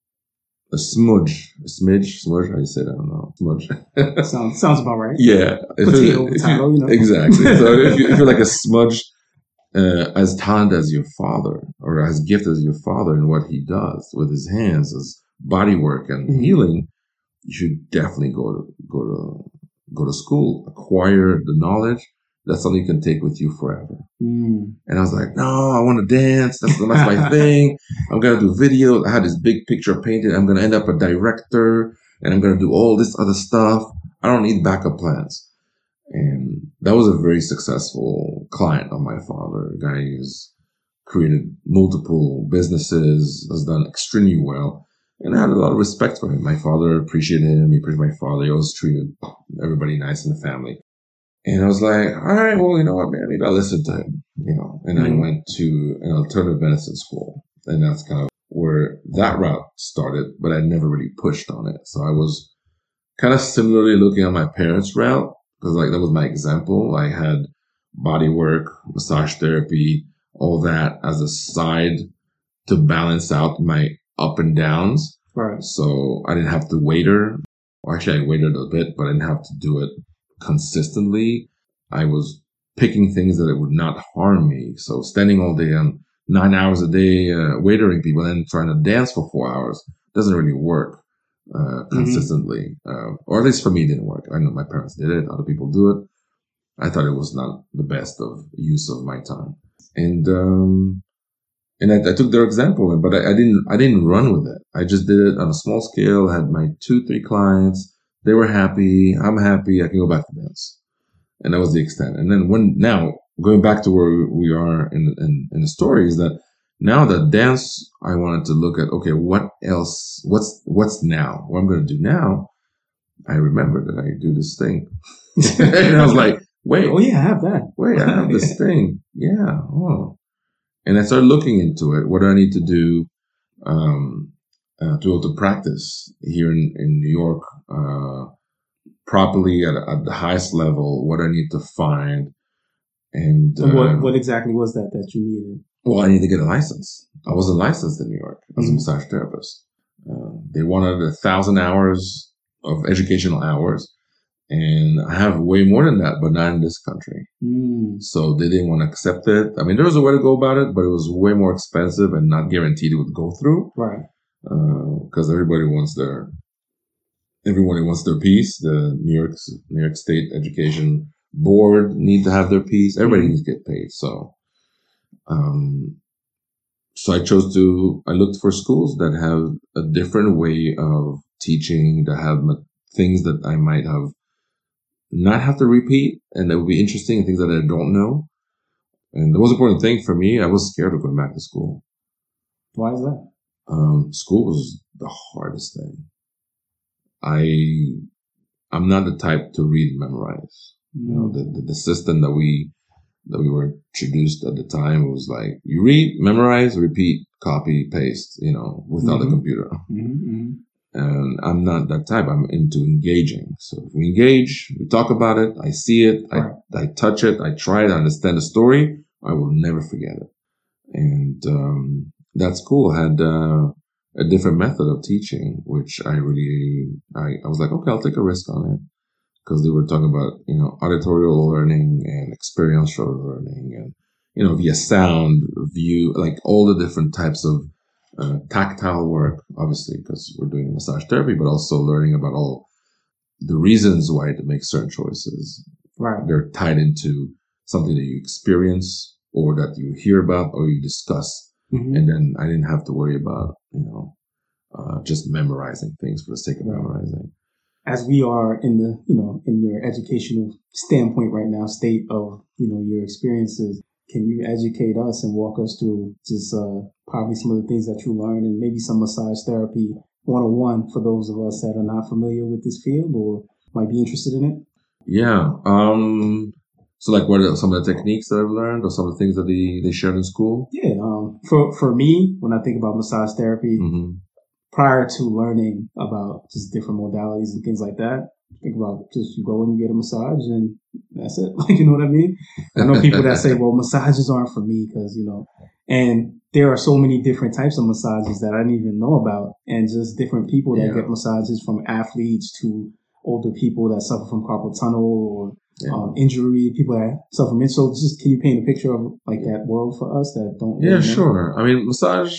a smudge, a smidge, smudge, how do you say that? I don't know. Smudge. sounds, sounds about right. Yeah. If Potato, if potato, you know. Exactly. So if, you, if you're like a smudge, uh, as talented as your father, or as gifted as your father in what he does with his hands, his body work and Mm-hmm. healing, you should definitely go to, go to, go to school, acquire the knowledge. That's something you can take with you forever. Mm. And I was like, no, I want to dance. That's, that's my thing. I'm going to do videos. I had this big picture painted. I'm going to end up a director and I'm going to do all this other stuff. I don't need backup plans. And that was a very successful client of my father. The guy has created multiple businesses, has done extremely well. And I had a lot of respect for him. My father appreciated him. He appreciated my father. He always treated everybody nice in the family. And I was like, all right, well, you know what, man, maybe I'll listen to him, you know. And Mhm. I went to an alternative medicine school. And that's kind of where that route started, but I never really pushed on it. So I was kind of similarly looking at my parents' route, because like that was my example. I had body work, massage therapy, all that as a side to balance out my up and downs. Right. So I didn't have to waiter. Or actually, I waited a bit, but I didn't have to do it consistently. I was picking things that it would not harm me. So standing all day on nine hours a day, uh, waitering people and trying to dance for four hours doesn't really work uh, consistently. Uh, or at least for me, it didn't work. I know my parents did it. Other people do it. I thought it was not the best of use of my time. And, um, and I, I took their example, but I, I didn't, I didn't run with it. I just did it on a small scale, had my two, three clients. They were happy. I'm happy. I can go back to dance. And that was the extent. And then when, now going back to where we are in, in, in the story is that now that dance, I wanted to look at, okay, what else, what's, what's now? What I'm going to do now. I remember that I do this thing. And I was like, wait, Oh yeah, I have that. wait, I have this thing. Yeah. Oh. And I started looking into it. What do I need to do um, uh, to be able to practice here in, in New York uh, properly at, at the highest level? What do I need to find? And, And what uh, what exactly was that that you needed? well, I need to get a license. I wasn't licensed in New York as a Mhm. massage therapist. Uh, they wanted a thousand hours of educational hours. And I have way more than that, but not in this country. Mm. So they didn't want to accept it. I mean, there was a way to go about it, but it was way more expensive and not guaranteed it would go through. Right. Because uh, everybody wants their, everybody wants their piece. The New York, New York State Education Board need to have their piece. Everybody Mhm. needs to get paid. So, um, so I chose to, I looked for schools that have a different way of teaching, that have ma- things that I might have not have to repeat and that would be interesting and things that I don't know. And the most important thing for me, I was scared of going back to school. Why is that? Um, school was the hardest thing. I, I'm not the type to read and memorize. You know, the, the, the system that we, that we were introduced at the time was like, you read, memorize, repeat, copy, paste, you know, without Mhm. a computer. Mm-hmm. And I'm not that type. I'm into engaging. So if we engage, we talk about it, I see it, Right. I, I touch it, I try to understand the story, I will never forget it. And um, that's cool. I had uh, a different method of teaching, which I really, I, I was like, okay, I'll take a risk on it. Because they were talking about, you know, auditorial learning and experiential learning and, you know, via sound, view, like all the different types of uh, tactile work, obviously, because we're doing massage therapy, but also learning about all the reasons why to make certain choices. Right. They're tied into something that you experience or that you hear about or you discuss. Mhm. And then I didn't have to worry about, you know, uh, just memorizing things for the sake of Right. memorizing. As we are in the, you know, in your educational standpoint right now, state of, you know, your experiences, can you educate us and walk us through just uh, probably some of the things that you learned and maybe some massage therapy one oh one for those of us that are not familiar with this field or might be interested in it? Yeah. Um, so like what are some of the techniques that I've learned or some of the things that they, they shared in school? Yeah. Um, for, for me, when I think about massage therapy, Mm-hmm. prior to learning about just different modalities and things like that, think about just you go and you get a massage and that's it. Like, you know what I mean? I know people that say, well, massages aren't for me because, you know, and there are so many different types of massages that I didn't even know about and just different people that Yeah. get massages from athletes to older people that suffer from carpal tunnel or Yeah. um, injury, people that suffer from it. So just can you paint a picture of like that world for us that don't Yeah, really know? sure. I mean, massage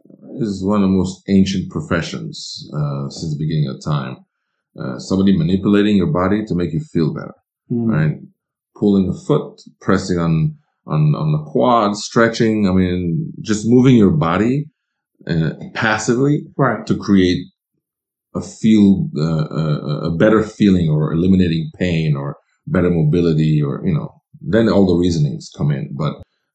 is one of the most ancient professions uh, since the beginning of time. Uh, somebody manipulating your body to make you feel better, Mm. right? Pulling a foot, pressing on on on the quad, stretching. I mean, just moving your body uh, passively Right. to create a feel uh, a, a better feeling or eliminating pain or better mobility or you know then all the reasonings come in. But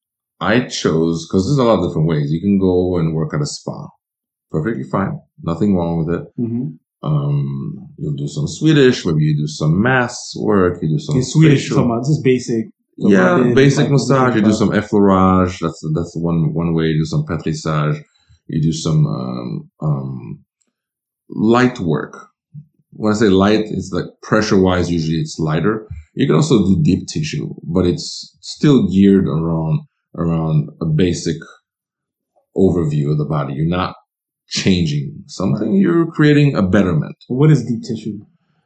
I chose because there's a lot of different ways you can go and work at a spa, perfectly fine, nothing wrong with it. Mm-hmm. Um, you'll do some Swedish, maybe you do some mass work, you do some In Swedish, facial. talking about just basic. Yeah, rubbing, basic like, massage. You do stuff. some effleurage. That's that's one one way. You do some pétrissage. You do some um, um, light work. When I say light, it's like pressure wise. Usually, it's lighter. You can also do deep tissue, but it's still geared around around a basic overview of the body. You're not changing something. Right. You're creating a betterment. What is deep tissue?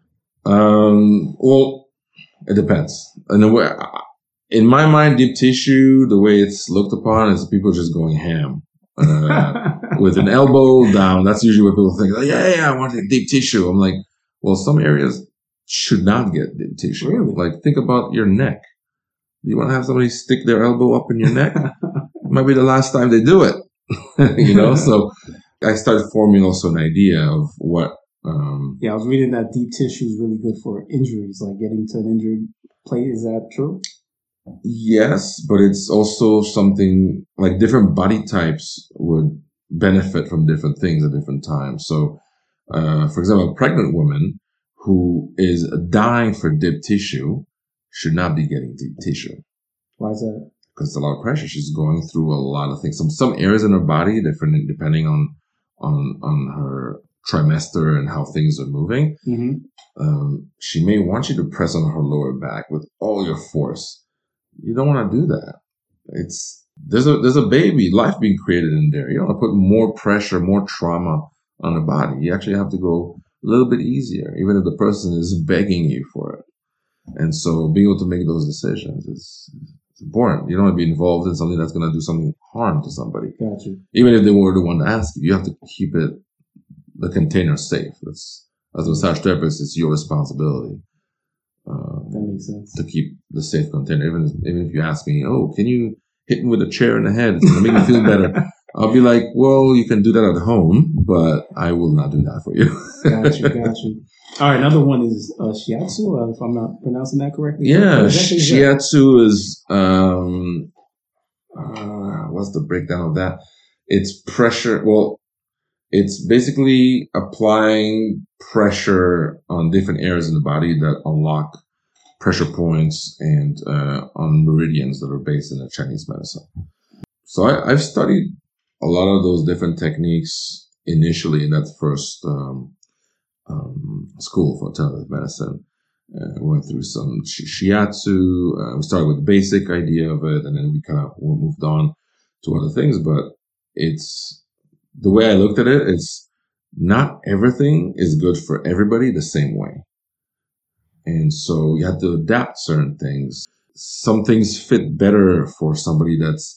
Um, well, it depends. In a way, in my mind, deep tissue, the way it's looked upon is people just going ham. Uh, with an elbow down. That's usually what people think. Like, yeah, yeah, I want to deep tissue. I'm like, well, some areas should not get deep tissue. Really? Like, think about your neck. You want to have somebody stick their elbow up in your neck? It might be the last time they do it. You know? So I started forming also an idea of what. Um, yeah, I was reading that deep tissue is really good for injuries, like getting to an injured place. Is that true? Yes, but it's also something like different body types would benefit from different things at different times. So, uh, for example, a pregnant woman who is dying for deep tissue should not be getting deep tissue. Why is that? Because it's a lot of pressure. She's going through a lot of things. Some some areas in her body, different depending on on on her trimester and how things are moving. Mm-hmm. Um, she may want you to press on her lower back with all your force. You don't want to do that. It's there's a there's a baby life being created in there. You don't want to put more pressure, more trauma on the body. You actually have to go a little bit easier, even if the person is begging you for it. And so, being able to make those decisions is, is important. You don't want to be involved in something that's going to do something harm to somebody. Gotcha. Even if they were the one to ask you, you have to keep it the container safe. That's as a massage therapist, it's your responsibility. Uh, that makes sense. To keep the safe container. Even even if you ask me, oh, can you hit me with a chair in the head? It's going to make me feel better. I'll be like, well, you can do that at home, but I will not do that for you. Got you, got you. All right, another one is uh, shiatsu, uh, if I'm not pronouncing that correctly. Yeah, shiatsu is, um, uh, what's the breakdown of that? It's pressure. Well, it's basically applying pressure on different areas in the body that unlock pressure points and uh, on meridians that are based in the Chinese medicine. So I, I've studied a lot of those different techniques initially in that first um, um, school for alternative medicine. Uh, we went through some shiatsu. Uh, we started with the basic idea of it, and then we kind of moved on to other things. But it's the way I looked at it, it's not everything is good for everybody the same way. And so you have to adapt certain things. Some things fit better for somebody that's,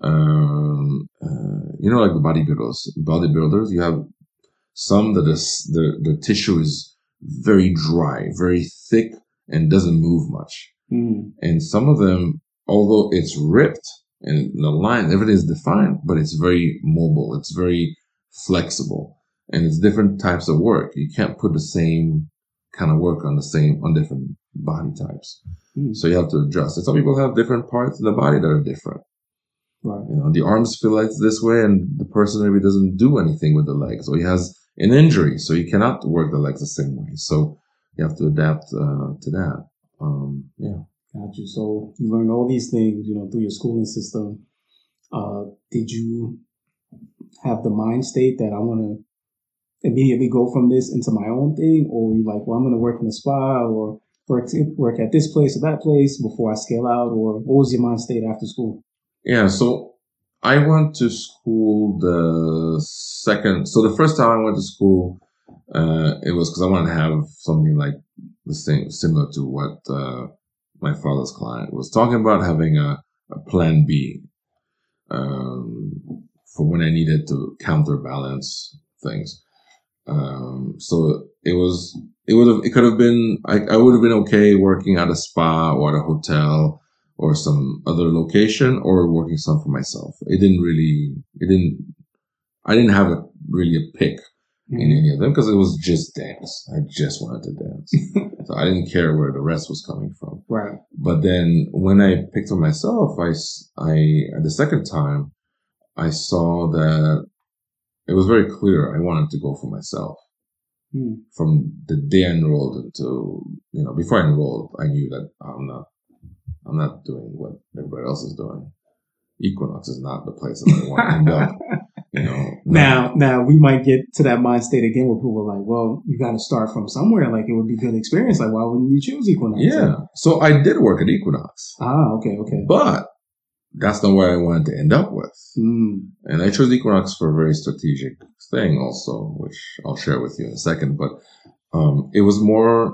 um, uh, you know, like the bodybuilders. Bodybuilders, you have some that is, the, the tissue is very dry, very thick, and doesn't move much. Mm. And some of them, although it's ripped and the line, everything is defined, but it's very mobile. It's very flexible, and it's different types of work. You can't put the same kind of work on the same, on different body types. Mm. So you have to adjust. And some people have different parts of the body that are different. Right. You know, the arms feel like this way, and the person maybe doesn't do anything with the legs, or he has an injury, so you cannot work the legs the same way. So you have to adapt uh, to that. Um, yeah. Got you. So you learned all these things, you know, through your schooling system. Uh, did you have the mind state that I want to immediately go from this into my own thing, or you like, well, I'm going to work in a spa or work work at this place or that place before I scale out, or what was your mind state after school? Yeah, so I went to school the second. So the first time I went to school, uh, it was because I wanted to have something like the same, similar to what uh, my father's client was talking about, having a, a plan B um, for when I needed to counterbalance things. Um, so it was, it would have, it could have been, I, I would have been okay working at a spa or at a hotel or some other location, or working some for myself. It didn't really, it didn't, I didn't have a really a pick mm-hmm. in any of them, because it was just dance. I just wanted to dance. So I didn't care where the rest was coming from. Right. But then when I picked for myself, I, I, the second time, I saw that it was very clear I wanted to go for myself. Hmm. From the day I enrolled until, you know, before I enrolled, I knew that I'm not, I'm not doing what everybody else is doing. Equinox is not the place that I want to end up. You know, now, now we might get to that mind state again where people are like, well, you got to start from somewhere. Like, it would be a good experience. Like, why wouldn't you choose Equinox? Yeah. Like, so I did work at Equinox. Ah, okay, okay. But that's not what I wanted to end up with. Mm. And I chose Equinox for a very strategic thing also, which I'll share with you in a second. But um, it was more,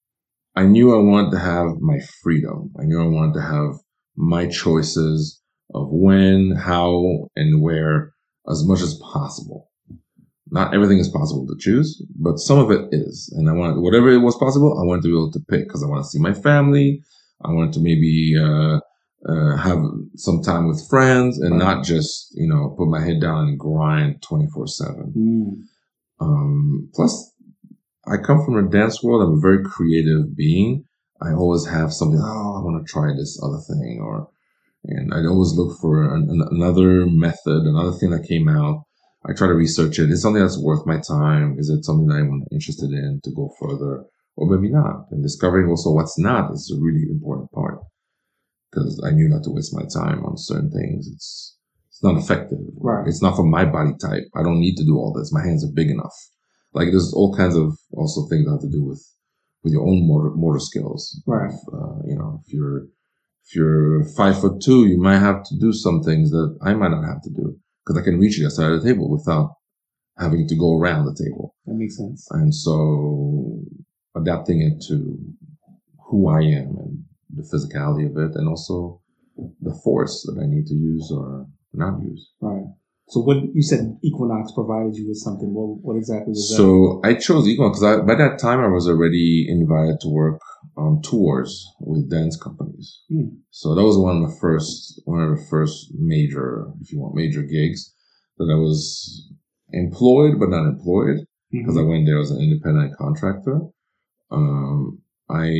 I knew I wanted to have my freedom. I knew I wanted to have my choices of when, how, and where as much as possible. Not everything is possible to choose, but some of it is. And I wanted, whatever it was possible, I wanted to be able to pick because I want to see my family. I wanted to maybe uh, uh, have some time with friends and right. not just, you know, put my head down and grind twenty-four seven. Mm. Um, plus, I come from a dance world. I'm a very creative being. I always have something, oh, I want to try this other thing. or And I'd always look for an, an, another method, another thing that came out. I try to research it. Is it something that's worth my time? Is it something that I'm interested in to go further? Or maybe not. And discovering also what's not is a really important part. Because I knew not to waste my time on certain things. It's it's not effective. Right. It's not for my body type. I don't need to do all this. My hands are big enough. Like there's all kinds of also things that have to do with, with your own motor, motor skills. Right. If, uh, you know, if you're If you're five foot two, you might have to do some things that I might not have to do because I can reach the other side of the table without having to go around the table. That makes sense. And so adapting it to who I am and the physicality of it and also the force that I need to use or not use. Right. So what you said Equinox provided you with something. What, what exactly was that? So I chose Equinox because by that time I was already invited to work on tours with dance companies. Hmm. So that was one of the first, one of the first major, if you want, major gigs that I was employed but not employed because mm-hmm. I went there as an independent contractor. Um, I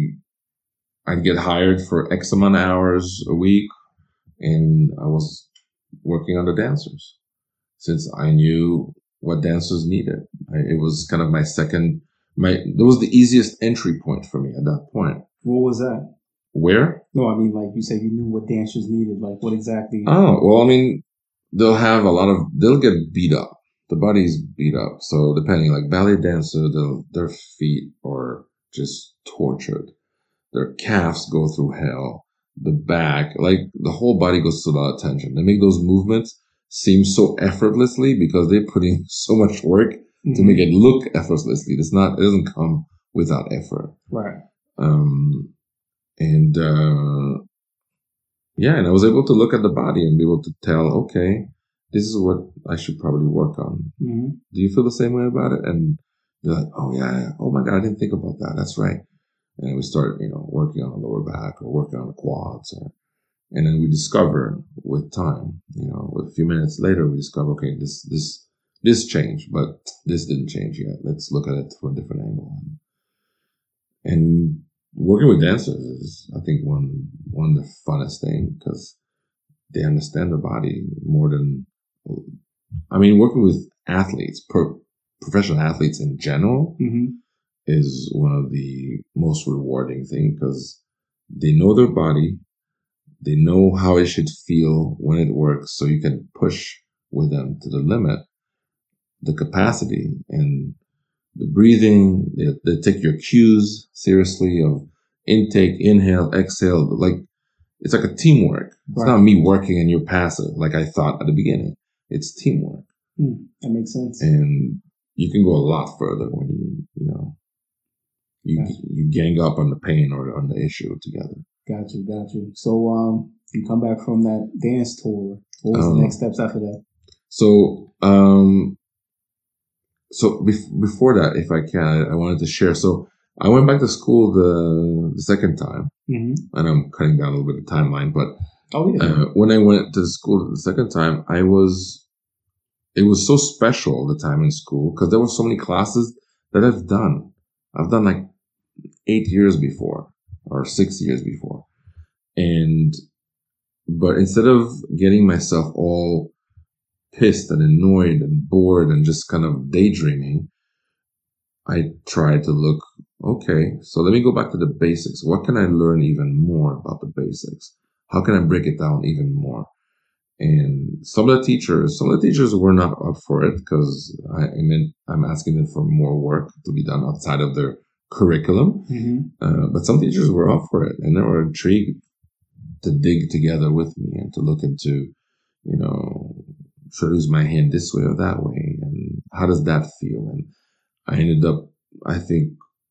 I'd get hired for X amount of hours a week, and I was working on the dancers since I knew what dancers needed. I, it was kind of my second. My that was the easiest entry point for me at that point. What was that? Where? No, I mean, like you said, you knew what dancers needed. Like, what exactly? Oh, well, I mean, they'll have a lot of. They'll get beat up. The body's beat up. So depending, like ballet dancer, their feet are just tortured. Their calves go through hell. The back, like the whole body goes through a lot of tension. They make those movements seem so effortlessly because they're putting so much work mm-hmm. to make it look effortlessly. It's not, it doesn't come without effort. Right. Um, and, uh, yeah, and I was able to look at the body and be able to tell, okay, this is what I should probably work on. Mm-hmm. Do you feel the same way about it? And they're like, oh yeah, oh my God, I didn't think about that. That's right. And we start, you know, working on the lower back or working on the quads. Or, and then we discover with time, you know, a few minutes later, we discover, okay, this, this, this changed, but this didn't change yet. Let's look at it from a different angle. And working with dancers is, I think, one, one of the funnest things because they understand the body more than, I mean, working with athletes, pro, professional athletes in general, mm-hmm. is one of the most rewarding things because they know their body, they know how it should feel when it works, so you can push with them to the limit, the capacity and the breathing. They, they take your cues seriously of intake, inhale, exhale. Like it's like a teamwork. Right. It's not me working and you're passive like I thought at the beginning. It's teamwork. Hmm, that makes sense. And you can go a lot further when you, you know, You gotcha. you gang up on the pain or on the issue together. Got you, got you. So um, you come back from that dance tour. What was um, the next steps after that? So um, so bef- before that, if I can, I, I wanted to share. So I went back to school the the second time, mm-hmm. and I'm cutting down a little bit of timeline. But oh yeah, uh, when I went to school the second time, I was it was so special the time in school because there were so many classes that I've done. I've done like eight years before or six years before. And, but instead of getting myself all pissed and annoyed and bored and just kind of daydreaming, I tried to look, okay, so let me go back to the basics. What can I learn even more about the basics? How can I break it down even more? And some of the teachers, some of the teachers were not up for it because I, I mean, I'm asking them for more work to be done outside of their curriculum. Mm-hmm. Uh, but some teachers were up for it and they were intrigued to dig together with me and to look into, you know, should I use my hand this way or that way? And how does that feel? And I ended up, I think,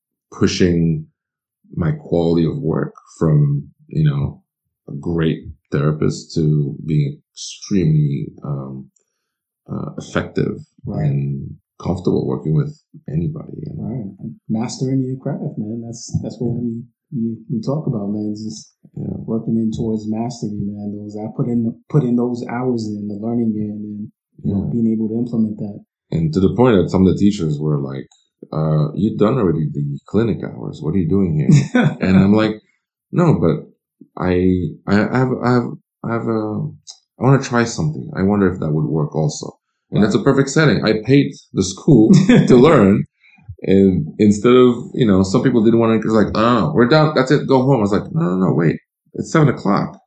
pushing my quality of work from, you know, a great therapist to being extremely um, uh, effective Right. and comfortable working with anybody. And, Right. Mastering your craft, man. That's that's what we, we we talk about, man. It's just yeah. working in towards mastery, man. Those I put in put in those hours in the learning in and you know, Yeah. being able to implement that. And to the point that some of the teachers were like, uh, you've done already the clinic hours. What are you doing here? And I'm like, no, but I, I have, I have, I have a, I want to try something. I wonder if that would work also. And that's a perfect setting. I paid the school to learn. And instead of, you know, some people didn't want to, it's like, oh, we're done. That's it. Go home. I was like, no, no, no, wait. It's seven o'clock.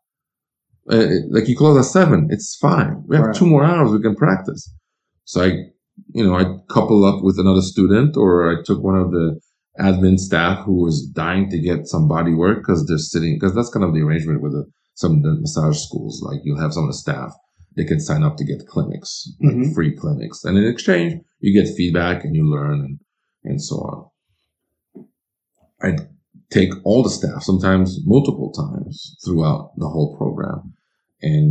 Uh, like you close at seven. It's fine. We have Right. two more hours. We can practice. So I, you know, I couple up with another student, or I took one of the admin staff who was dying to get some body work because they're sitting, because that's kind of the arrangement with the, some of the massage schools. Like you'll have some of the staff, they can sign up to get clinics, like Mhm. free clinics. And in exchange, you get feedback and you learn and, and so on. I'd take all the staff, sometimes multiple times throughout the whole program and,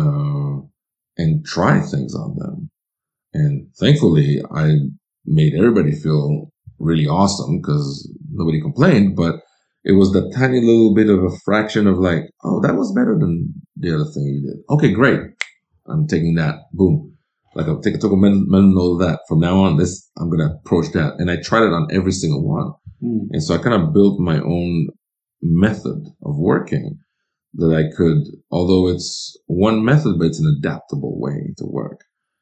uh, and try things on them. And thankfully, I made everybody feel really awesome because nobody complained, but it was that tiny little bit of a fraction of like, oh, that was better than the other thing you did. Okay, great. I'm taking that. Boom. Like I'll take a took a mental note of that. From now on, this, I'm going to approach that. And I tried it on every single one. Mm. And so I kind of built my own method of working that I could, although it's one method, but it's an adaptable way to work.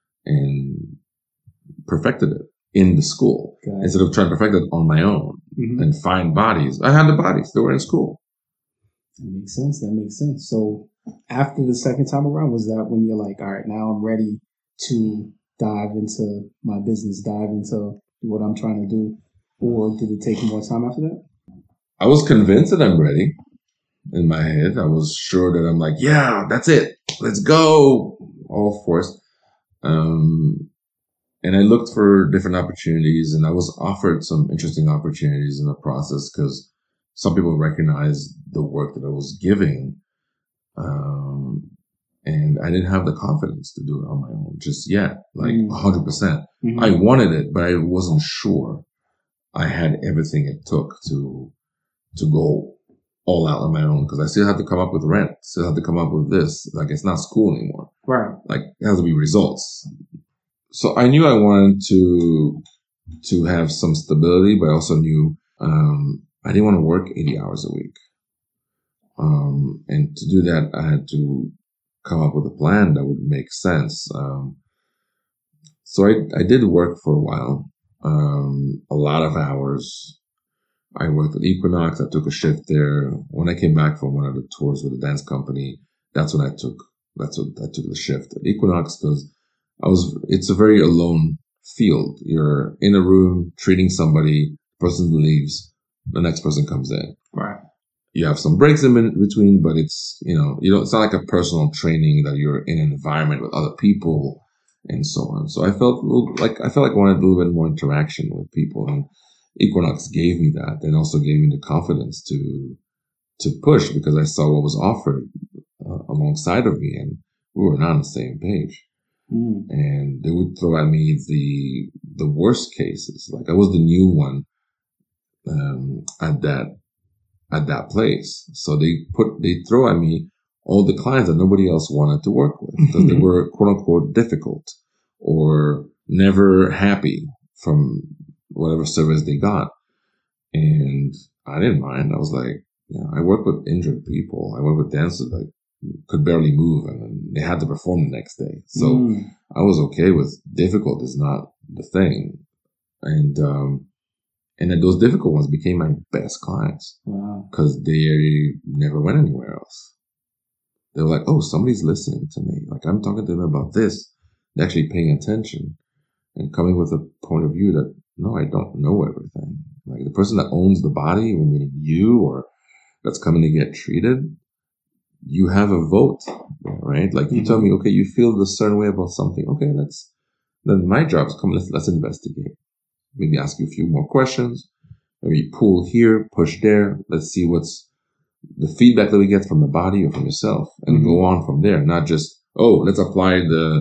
And perfected it in the school Got it. instead of trying to perfect it on my own Mhm. and find bodies. I had the bodies. They were in school. That makes sense. That makes sense. So after the second time around, was that when you're like, all right, now I'm ready to dive into my business, dive into what I'm trying to do? Or did it take more time after that? I was convinced that I'm ready in my head. I was sure that I'm like, yeah, that's it. Let's go. All force. Um, and I looked for different opportunities and I was offered some interesting opportunities in the process because some people recognized the work that I was giving. Um, and I didn't have the confidence to do it on my own just yet, like Mm. one hundred percent. Mhm. I wanted it, but I wasn't sure I had everything it took to, to go all out on my own because I still had to come up with rent, still had to come up with this. Like it's not school anymore. Right. Like it has to be results. So I knew I wanted to, to have some stability, but I also knew, um, I didn't want to work eighty hours a week. Um, and to do that, I had to come up with a plan that would make sense. Um, so I, I did work for a while, um, a lot of hours. I worked at Equinox. I took a shift there. When I came back from one of the tours with the dance company, that's when I took, that's what I took the shift at Equinox because I was, it's a very alone field. You're in a room treating somebody, person leaves, the next person comes in. Right. You have some breaks in between, but it's, you know, you know, it's not like a personal training that you're in an environment with other people and so on. So I felt a little, like, I felt like I wanted a little bit more interaction with people, and Equinox gave me that and also gave me the confidence to, to push because I saw what was offered uh, alongside of me and we were not on the same page. Mm. And they would throw at me the, the worst cases. Like I was the new one, um, at that, at that place. So they put, they throw at me all the clients that nobody else wanted to work with because they were quote unquote difficult or never happy from whatever service they got. And I didn't mind. I was like, you know, I work with injured people. I work with dancers that could barely move and they had to perform the next day. So Mm. I was okay with difficult is not the thing. And, um, And then those difficult ones became my best clients. Wow. Because they never went anywhere else. They were like, oh, somebody's listening to me. Like, I'm talking to them about this. They're actually paying attention and coming with a point of view that, no, I don't know everything. Like, the person that owns the body, meaning you, or that's coming to get treated, you have a vote, right? Like, you mm-hmm. tell me, okay, you feel a certain way about something. Okay, let's, then my job is come, let's, let's investigate. Maybe ask you a few more questions. Maybe pull here, push there. Let's see what's the feedback that we get from the body or from yourself, and mm-hmm. go on from there. Not just, oh, let's apply the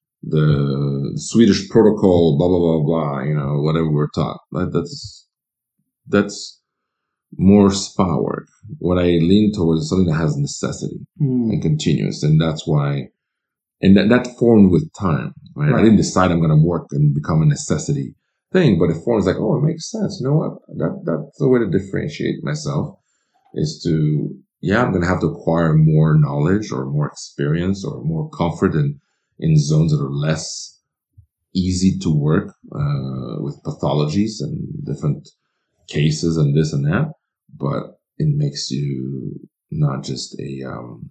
the Swedish protocol, blah blah blah blah. You know, whatever we're taught. That, that's that's more spa work. What I lean towards is something that has necessity mm. and continuous, and that's why. And that, that formed with time. Right? Right. I didn't decide I'm going to work and become a necessity thing, but it forms like, oh, it makes sense. You know what? That that's the way to differentiate myself. Is to, yeah, I'm going to have to acquire more knowledge or more experience or more comfort in, in zones that are less easy to work uh, with pathologies and different cases and this and that. But it makes you not just a um,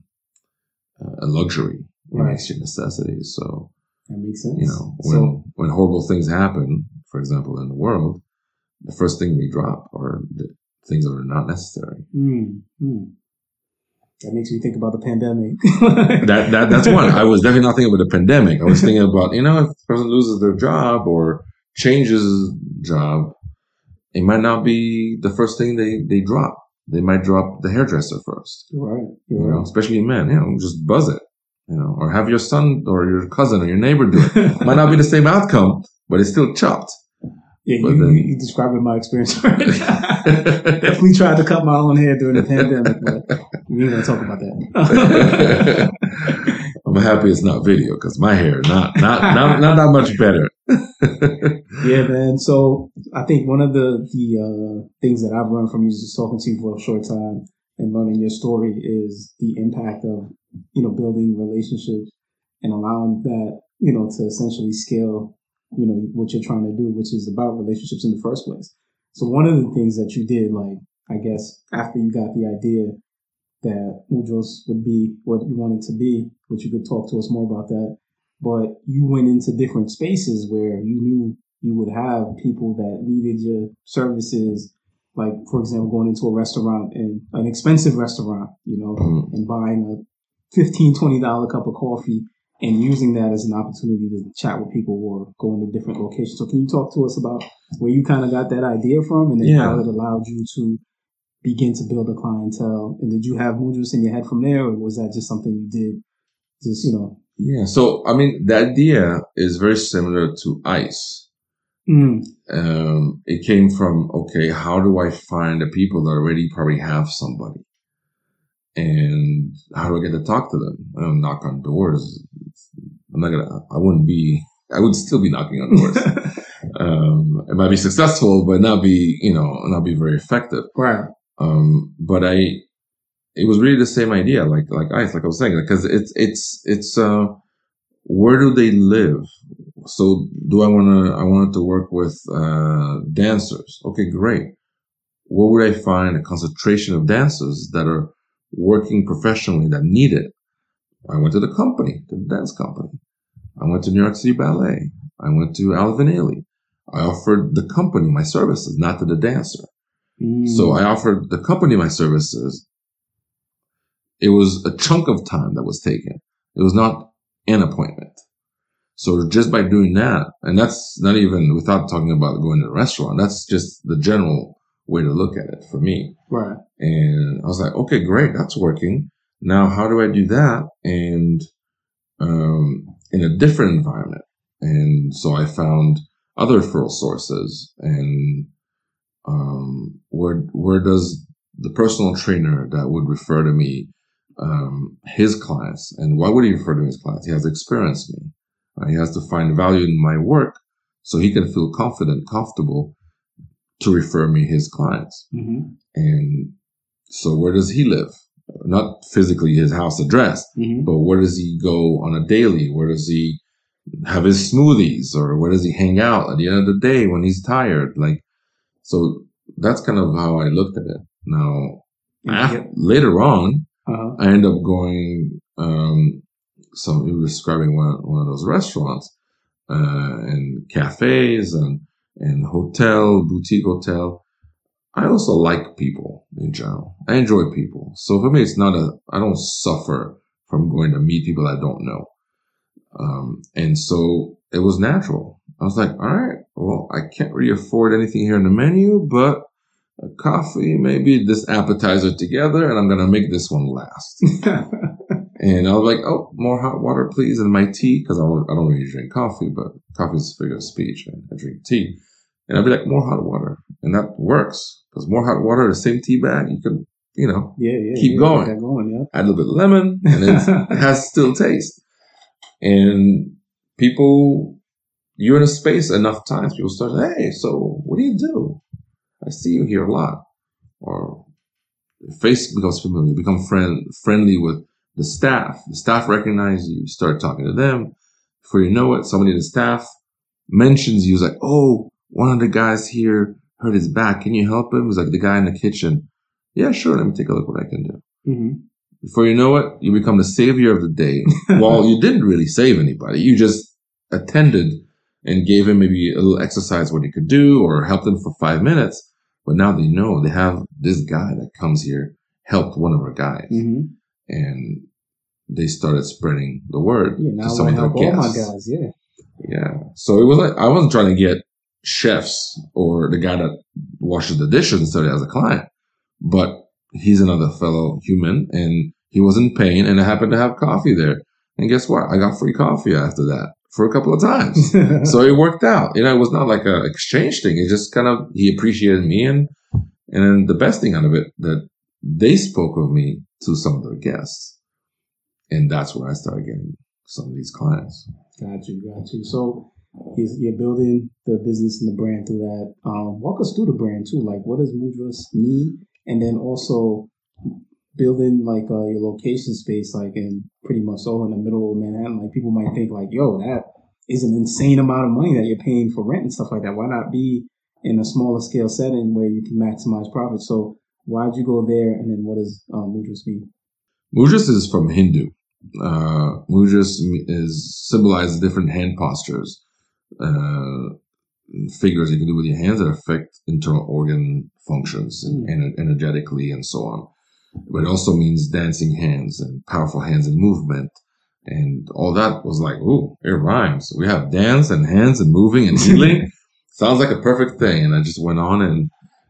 a luxury. It right. makes you a necessity. So that makes sense. You know, when so, when horrible things happen, for example, in the world, the first thing they drop are the things that are not necessary. Mm, mm. That makes me think about the pandemic. that that that's one. I was definitely not thinking about the pandemic. I was thinking about, you know, if the person loses their job or changes job, it might not be the first thing they, they drop. They might drop the hairdresser first. You're right. You're you right. know, especially men, you know, just buzz it. You know, or have your son or your cousin or your neighbor do it. Might not be the same outcome, but it's still chopped. Yeah, you, then, you describing my experience right now. Definitely tried to cut my own hair during the pandemic, but we ain't gonna talk about that. I'm happy it's not video because my hair not not not not that much better. Yeah, man. So I think one of the the uh, things that I've learned from you just talking to you for a short time and learning your story is the impact of, you know, building relationships and allowing that, you know, to essentially scale, you know, what you're trying to do, which is about relationships in the first place. So one of the things that you did, like, I guess, after you got the idea that Mudros would be what you wanted to be, which you could talk to us more about that, but you went into different spaces where you knew you would have people that needed your services, like, for example, going into a restaurant, and an expensive restaurant, you know, mm. and buying a fifteen dollars, twenty dollars cup of coffee, and using that as an opportunity to chat with people or go into different locations. So can you talk to us about where you kind of got that idea from, and then yeah. how it allowed you to begin to build a clientele? And did you have Mudros in your head from there, or was that just something you did just, you know? Yeah. So, I mean, the idea is very similar to ICE. Mm. Um, it came from, okay, how do I find the people that already probably have somebody? And how do I get to talk to them? I don't knock on doors. I'm not gonna, I wouldn't be, I would still be knocking on doors. um, it might be successful, but not be, you know, not be very effective. Right. Um, but I, it was really the same idea, like, like ICE, like I was saying, because it's, it's, it's, uh, where do they live? So do I want to, I wanted to work with, uh, dancers. Okay, great. Where would I find a concentration of dancers that are working professionally that need it? I went to the company, to the dance company. I went to New York City Ballet. I went to Alvin Ailey. I offered the company my services, not to the dancer. Mm. So I offered the company my services. It was a chunk of time that was taken. It was not an appointment. So just by doing that, and that's not even without talking about going to a restaurant, that's just the general way to look at it for me. Right. And I was like, okay, great, that's working. Now, how do I do that? And um, in a different environment. And so I found other referral sources. And um, where where does the personal trainer that would refer to me um, his clients? And why would he refer to me his clients? He has experienced me. Right? He has to find value in my work so he can feel confident, comfortable to refer me his clients. Mm-hmm. And so where does he live? Not physically his house address, mm-hmm. but where does he go on a daily? Where does he have his smoothies, or where does he hang out at the end of the day when he's tired? Like, So that's kind of how I looked at it. Now, after, Yep. later on, Uh-huh. I ended up going, um, some, you were describing one, one of those restaurants, uh, and cafes and, and hotel, boutique hotel. I also like people in general. I enjoy people. So for me, it's not a, I don't suffer from going to meet people I don't know. Um, and so it was natural. I was like, all right, well, I can't really afford anything here in the menu, but a coffee, maybe this appetizer together, and I'm going to make this one last. And I was like, oh, more hot water, please, and my tea, because I don't, I don't really drink coffee, but coffee is a figure of speech, and I drink tea. And I'd be like, more hot water. And that works, because more hot water, the same tea bag, you can, you know, Yeah, yeah. keep yeah, going. Keep going, yeah. Add a little bit of lemon, and it has still taste. And people, you're in a space enough times, people start, hey, so what do you do? I see you here a lot. Or your face becomes familiar. You become friend, friendly with the staff. The staff recognize you. You start talking to them. Before you know it, somebody in the staff mentions you. It's like, oh, one of the guys here hurt his back. Can you help him? He's like, the guy in the kitchen. Yeah, sure. Let me take a look what I can do. Mm-hmm. Before you know it, you become the savior of the day. Well, you didn't really save anybody. You just attended and gave him maybe a little exercise what he could do or helped him for five minutes. But now they know they have this guy that comes here, helped one of our guys. Mm-hmm. And they started spreading the word Yeah, now to I some want of to their help all my guests. guys, yeah. Yeah. So it was like, I wasn't trying to get chefs or the guy that washes the dishes necessarily as a client, but he's another fellow human and he was in pain and I happened to have coffee there. And guess what? I got free coffee after that for a couple of times. So it worked out. You know, it was not like an exchange thing. It just kind of, he appreciated me. And, and then the best thing out of it, that they spoke of me to some of their guests. And that's where I started getting some of these clients. Got you, got you. So you're you're building the business and the brand through that. Um, walk us through the brand too. Like, what does Mudras mean? And then also building like uh, your location space, like in pretty much all in the middle of Manhattan. Like people might think like, yo, that is an insane amount of money that you're paying for rent and stuff like that. Why not be in a smaller scale setting where you can maximize profit? So why'd you go there? And then what does um, Mudras mean? Mudras is from Hindu. Uh, Mudras is symbolizes different hand postures, uh, figures you can do with your hands that affect internal organ functions and, and energetically and so on. But it also means dancing hands and powerful hands and movement. And all that was like, ooh, it rhymes. We have dance and hands and moving and healing. Sounds like a perfect thing. And I just went on and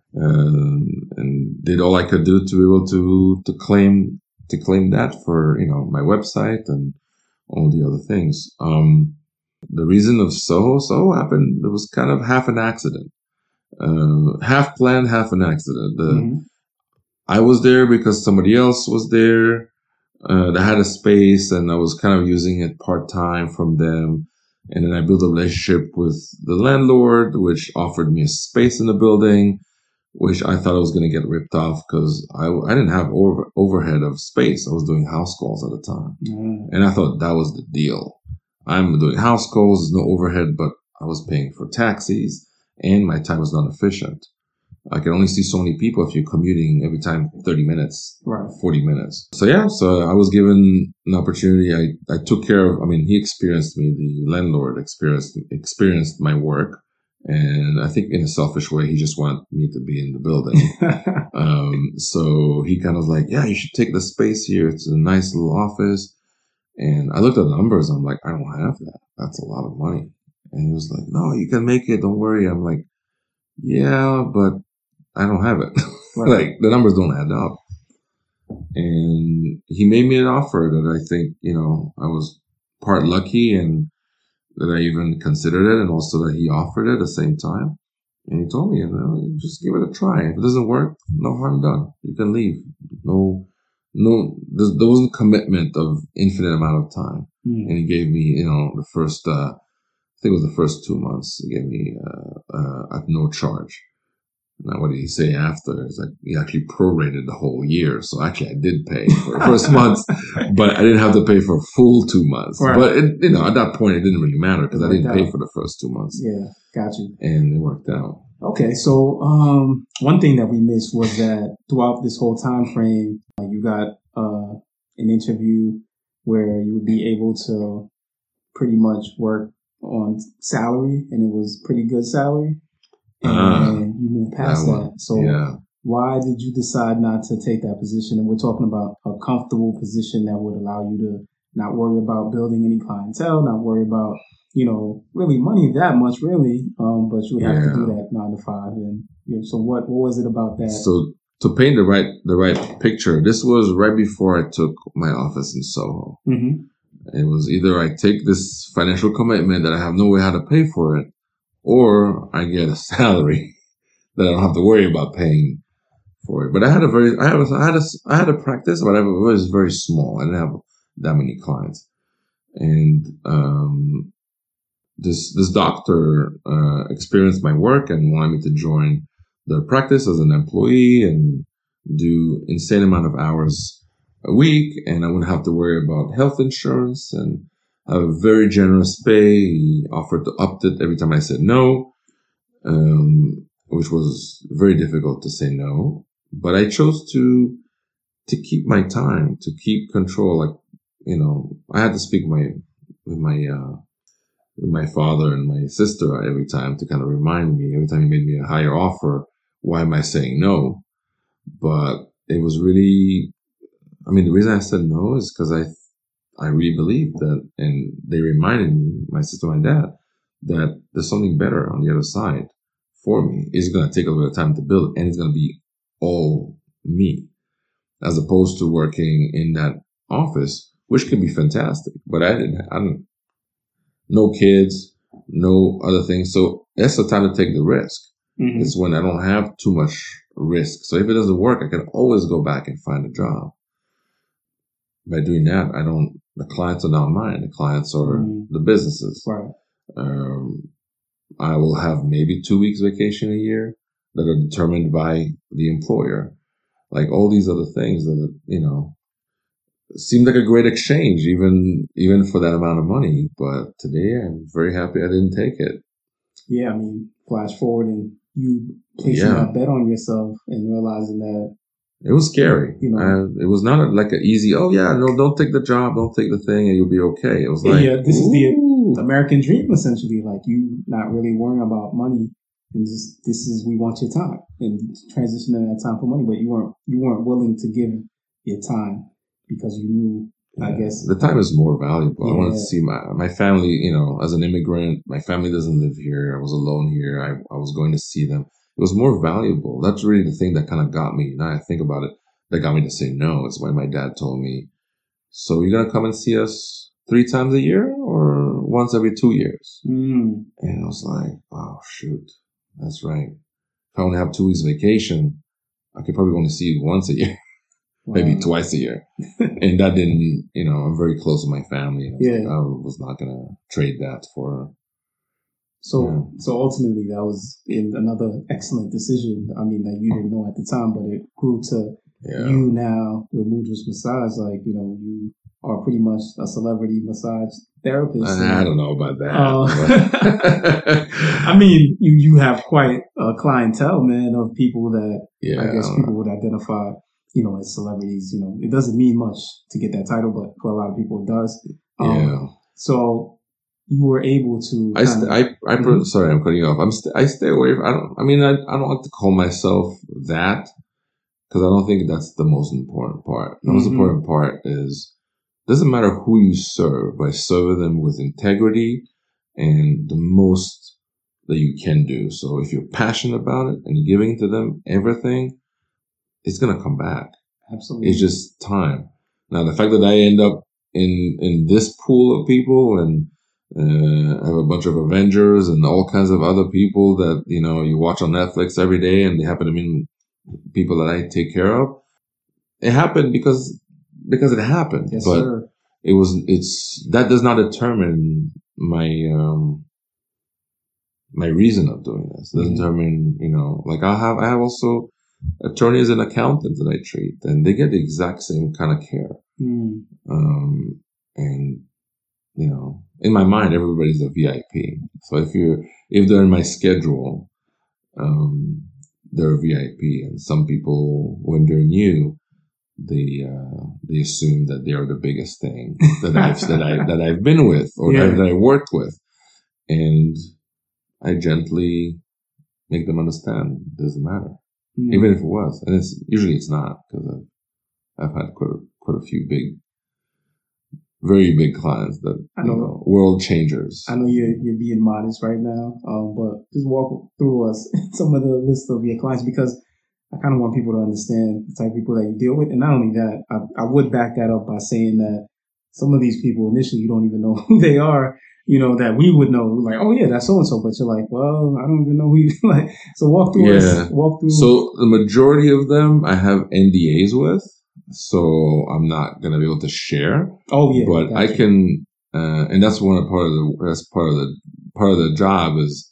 uh, and did all I could do to be able to to claim to claim that for, you know, my website and all the other things. Um, the reason of Soho, Soho happened, it was kind of half an accident. Uh, half planned, half an accident. The, Mm-hmm. I was there because somebody else was there uh, that had a space and I was kind of using it part-time from them. And then I built a relationship with the landlord, which offered me a space in the building, which I thought I was going to get ripped off because I, I didn't have over, overhead of space. I was doing house calls at the time. Mm-hmm. And I thought that was the deal. I'm doing house calls, there's no overhead, but I was paying for taxis and my time was not efficient. I can only see so many people if you're commuting every time thirty minutes, Right. forty minutes. So yeah, so I was given an opportunity. I, I took care of, I mean, he experienced me, the landlord experienced, experienced my work. And I think in a selfish way, he just wanted me to be in the building. um, so he kind of like, yeah, you should take the space here. It's a nice little office. And I looked at the numbers. I'm like, I don't have that. That's a lot of money. And he was like, no, you can make it. Don't worry. I'm like, yeah, but I don't have it. Right. Like the numbers don't add up. And he made me an offer that I think, you know, I was part lucky and that I even considered it and also that he offered it at the same time. And he told me, you know, just give it a try. If it doesn't work, no harm done. You can leave. No, no, there, there wasn't commitment of infinite amount of time. Mm. And he gave me, you know, the first, uh, I think it was the first two months, he gave me uh, uh, at no charge. Now, what did he say after? It's like he actually prorated the whole year. So actually, I did pay for the first month, but I didn't have to pay for a full two months. Right. But it, you know, at that point, it didn't really matter because I didn't Worked pay out. for the first two months, Yeah, got you. and it worked out. Okay, so um, one thing that we missed was that throughout this whole time frame, uh, you got uh, an interview where you would be able to pretty much work on salary, and it was pretty good salary, and Ah, you moved past that that. one. So Yeah. why did you decide not to take that position? And we're talking about a comfortable position that would allow you to not worry about building any clientele, not worry about, you know, really money that much, really. Um, but you would have to do Yeah. that nine to five. And you know, so what, what was it about that? So to paint the right the right picture, this was right before I took my office in Soho. Mm-hmm. It was either I take this financial commitment that I have no way how to pay for it, or I get a salary that I don't have to worry about paying for it. But I had a very, I had a, I had a, I had a practice, but it was very small. I didn't have that many clients. And um, this this doctor uh, experienced my work and wanted me to join their practice as an employee and do insane amount of hours a week, and I wouldn't have to worry about health insurance and have a very generous pay. He offered to up it every time I said no, um, which was very difficult to say no. But I chose to to keep my time, to keep control. Like, you know, I had to speak with my with my uh, with my father and my sister every time to kind of remind me. Every time he made me a higher offer, why am I saying no? But it was really, I mean, the reason I said no is because I I really believed that, and they reminded me, my sister and my dad, that there's something better on the other side for me. It's going to take a little bit of time to build, and it's going to be all me, as opposed to working in that office, which can be fantastic. But I didn't, I didn't, no kids, no other things. So that's the time to take the risk. Mm-hmm. It's when I don't have too much risk. So if it doesn't work, I can always go back and find a job. By doing that, I don't, the clients are not mine. The clients are Mm. the businesses. Right. Um, I will have maybe two weeks vacation a year that are determined by the employer. Like all these other things that, you know, seemed like a great exchange, even, even for that amount of money. But today I'm very happy I didn't take it. Yeah. I mean, flash forward and you placing Yeah. that bet on yourself and realizing that, It was scary. You know. Uh, it was not a, like an easy, oh yeah, no, don't take the job, don't take the thing, and you'll be okay. It was like, yeah, this is ooh. the American dream, essentially. Like you not really worrying about money, and just this is we want your time and transitioning that time for money, but you weren't you weren't willing to give your time because you knew. I Yeah. guess The time is more valuable. I wanted to Yeah. see my my family. You know, as an immigrant, my family doesn't live here. I was alone here. I I was going to see them. It was more valuable. That's really the thing that kind of got me. Now I think about it, that got me to say no. It's when my dad told me, "So you're gonna come and see us three times a year, or once every two years?" Mm. And I was like, "Oh shoot, that's right. If I only have two weeks vacation, I could probably only see you once a year, maybe Wow. twice a year." And that didn't, you know, I'm very close to my family. I was, Yeah. like, I was not gonna trade that for. So, Yeah. so ultimately, that was in another excellent decision. I mean, that you didn't know at the time, but it grew to Yeah. you now with Mudras Massage. Like, you know, you are pretty much a celebrity massage therapist. I, I don't know about that. Uh, I mean, you you have quite a clientele, man, of people that yeah. I guess people would identify, you know, as celebrities. You know, it doesn't mean much to get that title, but for a lot of people, it does. Um, Yeah. So you were able to. I, st- I, I, Mhm. sorry, I'm cutting you off. I'm, st- I stay away. From, I don't, I mean, I, I don't like to call myself that because I don't think that's the most important part. The most Mhm. important part is, doesn't matter who you serve, but serve them with integrity and the most that you can do. So if you're passionate about it and you're giving to them everything, it's going to come back. Absolutely. It's just time. Now, the fact that I end up in, in this pool of people and, Uh, I have a bunch of Avengers and all kinds of other people that, you know, you watch on Netflix every day and they happen to be people that I take care of. It happened because, because it happened. Yes, but sir. it was, it's, that does not determine my, um, my reason of doing this. It doesn't Mhm. determine, you know, like I have, I have also attorneys and accountants that I treat and they get the exact same kind of care. Mm. Um, and, you know, in my mind, everybody's a V I P. So if you're, if they're in my schedule, um, they're V I P, and some people, when they're new, they uh, they assume that they are the biggest thing that I've that I that I've been with or Yeah. that, that I worked with, and I gently make them understand it doesn't matter, Mm. even if it was, and it's usually it's not, because I've, I've had quite a, quite a few big, very big clients that I you know. know, world changers. I know you're you're being modest right now, um, but just walk through us some of the list of your clients, because I kind of want people to understand the type of people that you deal with. And not only that, I, I would back that up by saying that some of these people initially you don't even know who they are, you know, that we would know, like, oh yeah, that's so and so, but you're like, well, I don't even know who you like. So walk through Yeah. us, walk through. So the majority of them I have N D As with, so I'm not gonna be able to share. Oh yeah, but I gotcha. can, uh, and that's one of part of the that's part of the part of the job is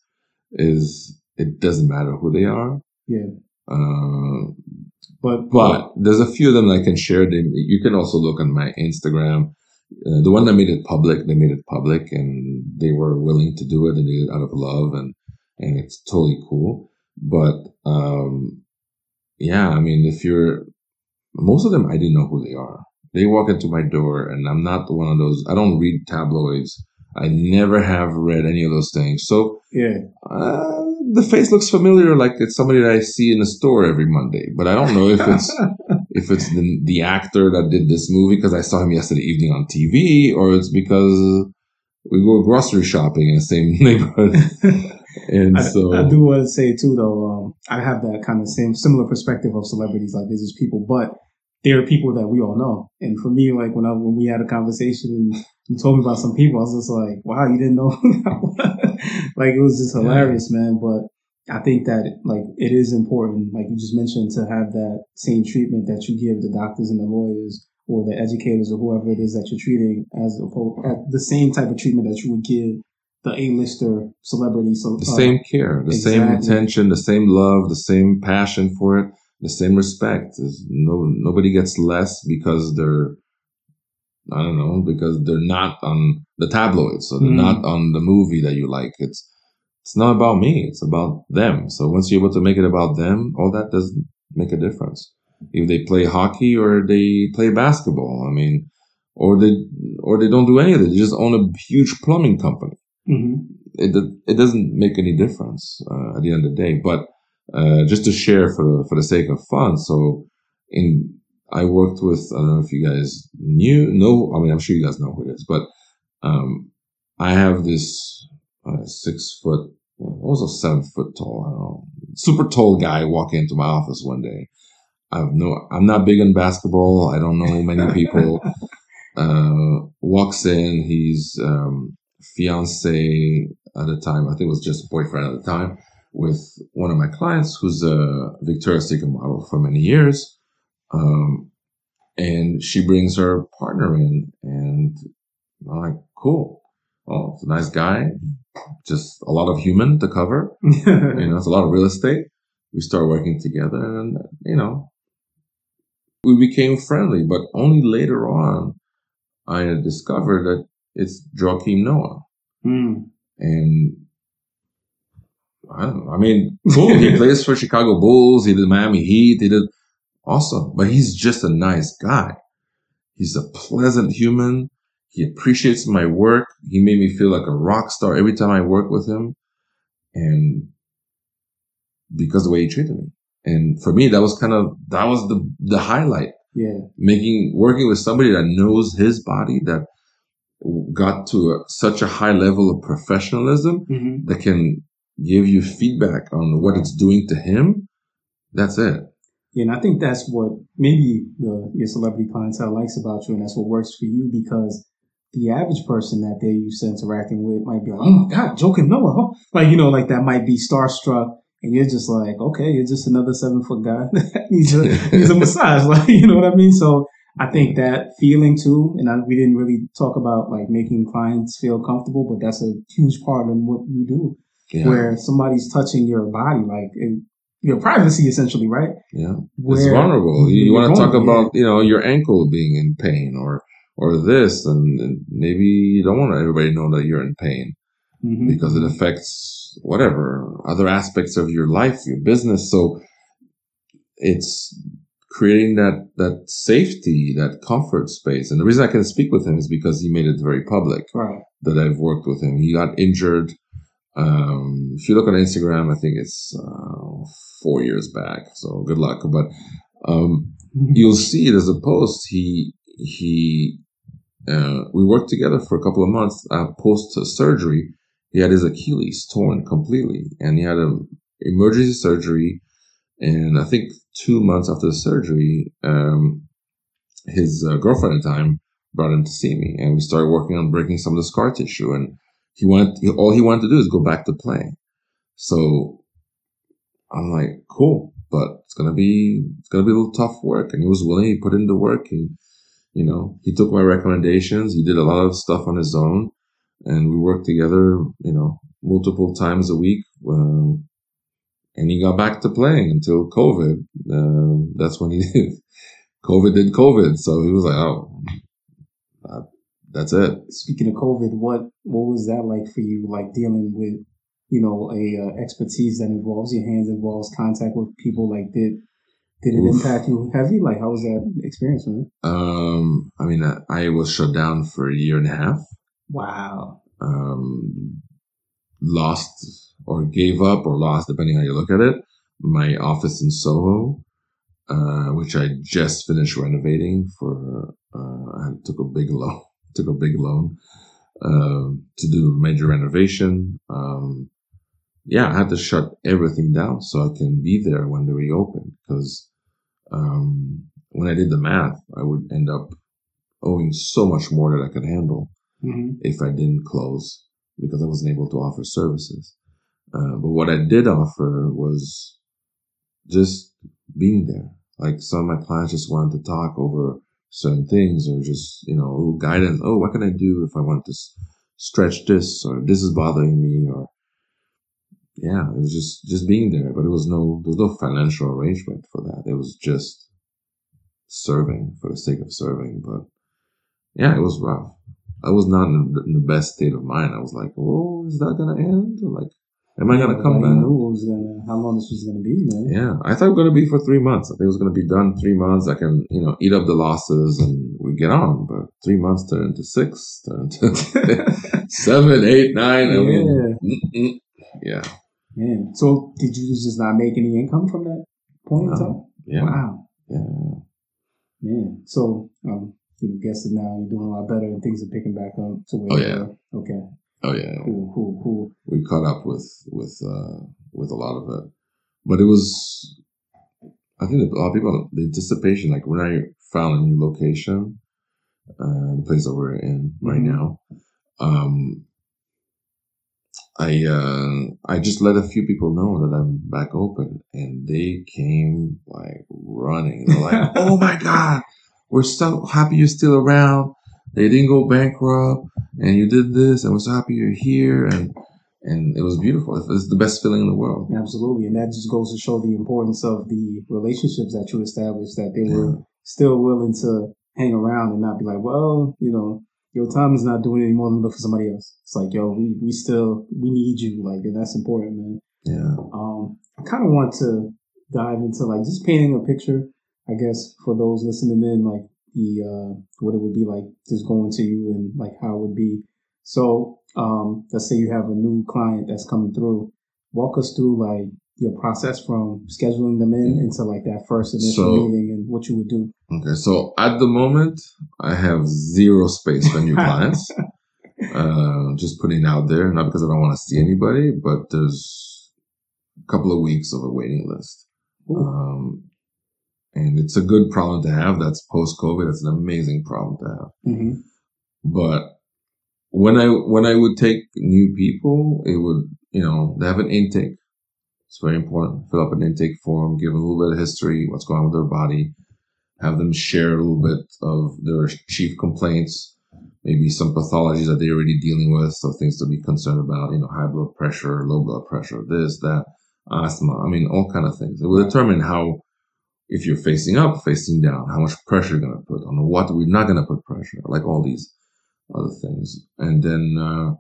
is it doesn't matter who they are. Yeah, Uh, but but there's a few of them that I can share. They, you can also look on my Instagram. Uh, the one that made it public, they made it public, and they were willing to do it, and they did it out of love, and and it's totally cool. But um, yeah, I mean, if you're most of them, I didn't know who they are. They walk into my door, and I'm not one of those. I don't read tabloids. I never have read any of those things. So yeah, uh, the face looks familiar, like it's somebody that I see in the store every Monday. But I don't know if it's if it's the, the actor that did this movie because I saw him yesterday evening on T V, or it's because we go grocery shopping in the same neighborhood. And I, so I do want to say too, though, um, I have that kind of same similar perspective of celebrities. Like, there's just people, but there are people that we all know. And for me, like when I when we had a conversation and you told me about some people, I was just like, wow, you didn't know who that was. Like, it was just hilarious, yeah. man. But I think that like it is important, like you just mentioned, to have that same treatment that you give the doctors and the lawyers or the educators or whoever it is that you're treating, as opposed at the same type of treatment that you would give the A-lister celebrity. So the uh, same care, the exactly. same attention, the same love, the same passion for it, the same respect. There's no nobody gets less because they're I don't know because they're not on the tabloids, so they're Mm. not on the movie that you like. It's it's not about me. It's about them. So once you're able to make it about them, all that doesn't make a difference. If they play hockey or they play basketball, I mean, or they or they don't do any of it. They just own a huge plumbing company. Mm-hmm. It it doesn't make any difference uh, at the end of the day. But uh, just to share for the, for the sake of fun, so in I worked with I don't know if you guys knew know. I mean, I'm sure you guys know who it is, but um, I have this uh, six foot, also seven foot tall, I don't know, super tall guy walk into my office one day. I have no, I'm not big on basketball. I don't know many people. uh, walks in. He's um, fiance at the time. I think it was just boyfriend at the time with one of my clients who's a Victoria's Secret model for many years. Um, and she brings her partner in, and I'm like, cool. Oh, it's a nice guy. Just a lot of human to cover. You know, it's a lot of real estate. We start working together, and you know, we became friendly. But only later on, I had discovered that it's Joakim Noah, Mm. and I don't know. I mean, cool. He plays for Chicago Bulls. He did Miami Heat. He did awesome, but he's just a nice guy. He's a pleasant human. He appreciates my work. He made me feel like a rock star every time I work with him, and because of the way he treated me. And for me, that was kind of that was the the highlight. Yeah, making working with somebody that knows his body, that got to a, such a high level of professionalism, mm-hmm. that can give you feedback on what it's doing to him. That's it. Yeah, and I think that's what maybe the, your celebrity clientele likes about you, and that's what works for you, because the average person that they're used to interacting with might be like, oh my God, Joakim Noah. Huh? Like, you know, like that might be starstruck, and you're just like, okay, you're just another seven foot guy that needs a, needs a massage. Like, you know what I mean? So I think that feeling too, and I, we didn't really talk about like making clients feel comfortable, but that's a huge part of what you do, yeah. Where somebody's touching your body, like it, your privacy, essentially, right? Yeah, where it's vulnerable. You, you want to talk about, yeah. you know, your ankle being in pain, or or this, and, and maybe you don't want everybody to know that you're in pain, mm-hmm. because it affects whatever, other aspects of your life, your business. So it's creating that, that safety, that comfort space. And the reason I can speak with him is because he made it very public Right. that I've worked with him. He got injured. Um, if you look on Instagram, I think it's uh, four years back. So good luck. But um, you'll see it as a post. He, he, uh, we worked together for a couple of months. Uh, post surgery, he had his Achilles torn completely, and he had an emergency surgery. And I think two months after the surgery, um, his uh, girlfriend at the time brought him to see me, and we started working on breaking some of the scar tissue. And he wanted, he, all he wanted to do is go back to playing. So I'm like, cool, but it's gonna be it's gonna be a little tough work. And he was willing. He put in the work. He, you know, he took my recommendations. He did a lot of stuff on his own, and we worked together, you know, multiple times a week. Um, And he got back to playing until COVID. Uh, that's when he did. COVID did COVID. So he was like, oh, uh, that's it. Speaking of COVID, what what was that like for you? Like dealing with, you know, a uh, expertise that involves your hands, involves contact with people. Like, did did it Oof. impact you heavy? Like, how was that experience, man? Um, I mean, I, I was shut down for a year and a half. Wow. Um, lost. Or gave up or lost, depending how you look at it, my office in Soho, uh, which I just finished renovating for, uh, I took a big loan, took a big loan, uh, to do major renovation. Um, yeah, I had to shut everything down so I can be there when they reopen. Because, um, when I did the math, I would end up owing so much more that I could handle mm-hmm. if I didn't close, because I wasn't able to offer services. Uh, but what I did offer was just being there. Like, some of my clients just wanted to talk over certain things, or just, you know, a little guidance. Oh, what can I do if I want to s- stretch this, or this is bothering me, or yeah, it was just, just being there. But it was no, there was no financial arrangement for that. It was just serving for the sake of serving. But yeah, it was rough. I was not in the, in the best state of mind. I was like, oh, is that going to end? Or like, am I going to come back? Knew was gonna, how long this was going to be, man. Yeah, I thought it was going to be for three months. I think it was going to be done three months. I can, you know, eat up the losses and we get on. But three months turned into six, turned into seven, eight, nine. I yeah. mean, yeah. Man, so did you just not make any income from that point in time? Yeah. Wow. Yeah. Man, so um, you know, guessing now you're doing a lot better and things are picking back up to where. Oh yeah. Uh, okay. Oh yeah. Cool. Cool. Cool. We caught up with with uh, with a lot of it, but it was. I think that a lot of people, the anticipation, like when I found a new location, uh, the place that we're in right mm-hmm. now, um, I uh, I just let a few people know that I'm back open, and they came like running. They're like, "Oh my God, we're so happy you're still around. They didn't go bankrupt, and you did this, and we're so happy you're here." And and it was beautiful. It's the best feeling in the world. Absolutely, and that just goes to show the importance of the relationships that you established. That they were yeah. still willing to hang around and not be like, "Well, you know, your time is not doing any more than look for somebody else." It's like, yo, we we still we need you, like, and that's important, man. Yeah. Um, I kind of want to dive into like just painting a picture, I guess, for those listening in, like. The uh, what it would be like just going to you and like how it would be. So um, let's say you have a new client that's coming through. Walk us through like your process from scheduling them in into like that first initial so, meeting and what you would do. Okay, so at the moment I have zero space for new clients. uh, just putting it out there, not because I don't want to see anybody, but there's a couple of weeks of a waiting list. Um, And it's a good problem to have. That's post-COVID. It's an amazing problem to have. Mm-hmm. But when I when I would take new people, it would, you know, they have an intake. It's very important. Fill up an intake form, give a little bit of history, what's going on with their body, have them share a little bit of their chief complaints, maybe some pathologies that they're already dealing with, so things to be concerned about, you know, high blood pressure, low blood pressure, this, that, asthma. I mean, all kind of things. It will determine how. If you're facing up, facing down, how much pressure you're going to put on what we're not going to put pressure, like all these other things. And then, uh,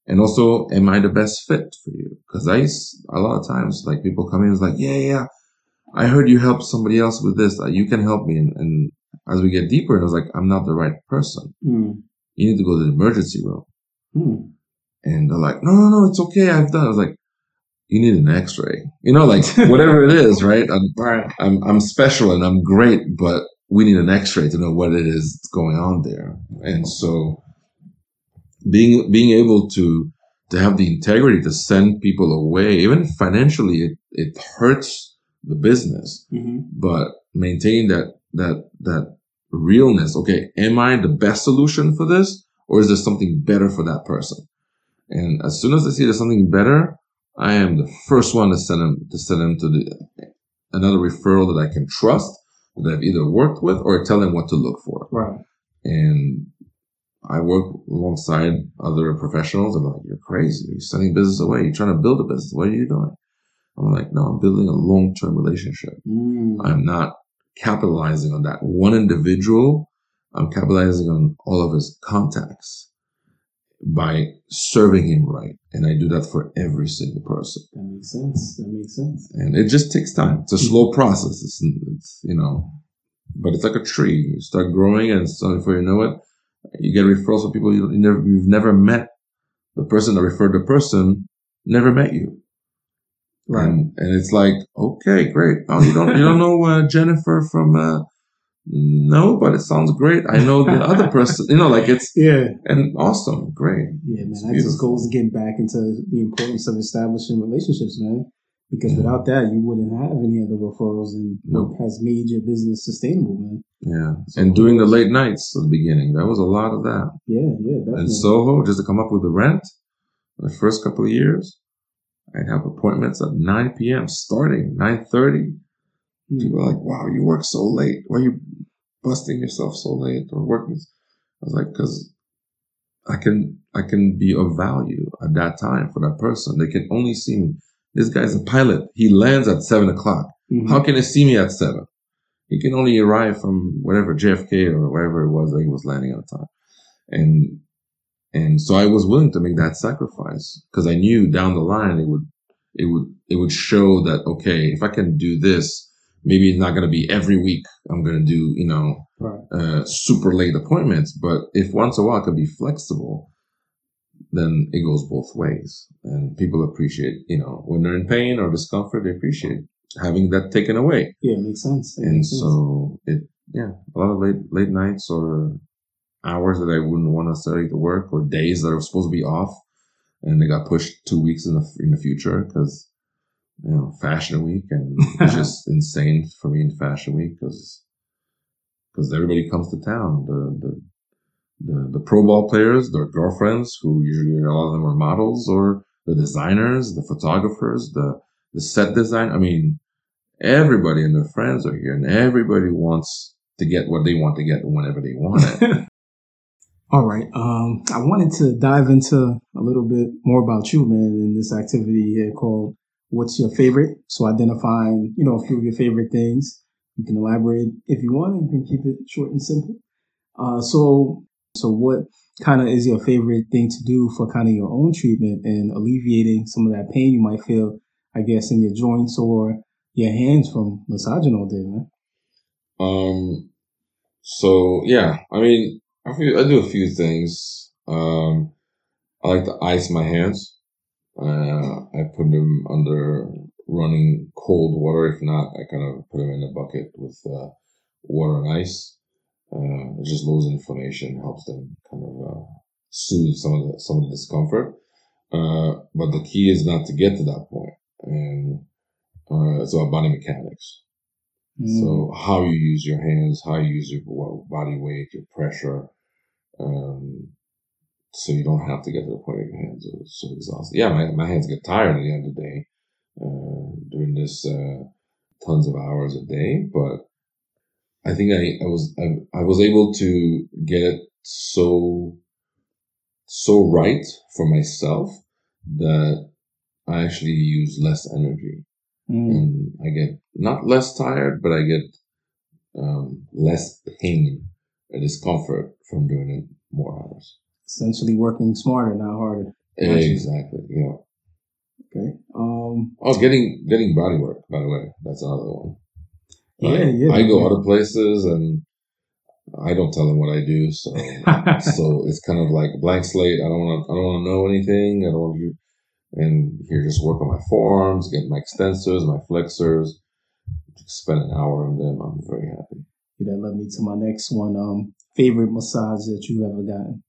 And also, am I the best fit for you? Because I, a lot of times, like people come in, it's like, yeah, yeah, I heard you help somebody else with this. You can help me. And, and as we get deeper, and I was like, I'm not the right person. Mm. You need to go to the emergency room. Mm. And they're like, no, no, no, it's okay. I've done. I was like, you need an X-ray. You know, like whatever it is, right? I'm, right. I'm, I'm special and I'm great, but we need an X-ray to know what it is that's going on there. And so being being able to to have the integrity to send people away, even financially, it, it hurts the business, mm-hmm. but maintain that that that realness. Okay, am I the best solution for this, or is there something better for that person? And as soon as I see there's something better, I am the first one to send them to send them to the another referral that I can trust, that I've either worked with, or tell them what to look for. Right. And I work alongside other professionals. I'm like, you're crazy. You're sending business away. You're trying to build a business. What are you doing? I'm like, no, I'm building a long-term relationship. Mm. I'm not capitalizing on that one individual. I'm capitalizing on all of his contacts by serving him right. And I do that for every single person. That makes sense. That makes sense. And it just takes time. It's a slow process. It's, it's you know, but it's like a tree. You start growing, and so before you know it, you get referrals from people you, you never, you've never met. The person that referred the person never met you. Right. And, and it's like, okay, great. Oh, you don't, you don't know uh, Jennifer from, uh, no, but it sounds great. I know the other person, you know, like it's, yeah. And awesome. Great. Yeah, man. That just goes again back into the importance of establishing relationships, man. Because yeah. without that, you wouldn't have any other referrals, and nope. what has made your business sustainable, man. Yeah. So and doing the late nights at the beginning, that was a lot of that. Yeah, yeah, definitely. And Soho, just to come up with the rent, the first couple of years, I'd have appointments at nine p.m. starting nine thirty. Mm. People are like, wow, you work so late. Why are you busting yourself so late or working? I was like, because I can, I can be of value at that time for that person. They can only see me. This guy's a pilot. He lands at seven o'clock. Mm-hmm. How can they see me at seven? He can only arrive from whatever, J F K or wherever it was that he was landing at the time. And, and so I was willing to make that sacrifice because I knew down the line it would, it would, it would show that, okay, if I can do this, maybe it's not going to be every week. I'm going to do, you know, right. uh, super late appointments, but if once in a while I could be flexible, then it goes both ways. And people appreciate, you know, when they're in pain or discomfort, they appreciate having that taken away. Yeah, it makes sense. It and makes so sense. it, yeah, a lot of late, late nights or hours that I wouldn't want necessarily to work, or days that are supposed to be off, and they got pushed two weeks in the, in the future because, you know, Fashion Week, and it's just insane for me in Fashion Week because, because everybody comes to town. The, the, The, the pro ball players, their girlfriends, who usually a lot of them are models, or the designers, the photographers, the, the set design. I mean, everybody and their friends are here, and everybody wants to get what they want to get whenever they want it. All right. Um, I wanted to dive into a little bit more about you, man, in this activity here called What's Your Favorite? So identifying, you know, a few of your favorite things. You can elaborate if you want. You can keep it short and simple. Uh, so So what kind of is your favorite thing to do for kind of your own treatment and alleviating some of that pain you might feel, I guess, in your joints or your hands from massaging all day, man? Um, so yeah, I mean, I, feel, I do a few things. Um, I like to ice my hands. Uh, I put them under running cold water. If not, I kind of put them in a bucket with uh, water and ice. Uh, it just lowers inflammation, helps them kind of uh, soothe some of the some of the discomfort. Uh, but the key is not to get to that point, and uh, it's about body mechanics. Mm. So how you use your hands, how you use your body weight, your pressure, um, so you don't have to get to the point where your hands are so exhausted. Yeah, my my hands get tired at the end of the day uh, doing this uh, tons of hours a day, but I think I, I was I, I was able to get it so so right for myself that I actually use less energy, mm. and I get not less tired, but I get um, less pain or discomfort from doing it more hours. Essentially, working smarter, not harder. Exactly. Yeah. Okay. Um. Oh, getting getting body work. By the way, that's another one. Like, Yeah, yeah. I go yeah. other places and I don't tell them what I do, so so it's kind of like a blank slate. I don't want to. I don't want to know anything. I don't want to. And here, just work on my forearms, get my extensors, my flexors. Just spend an hour on them. I'm very happy. That led me to my next one. Um, favorite massage that you've ever gotten.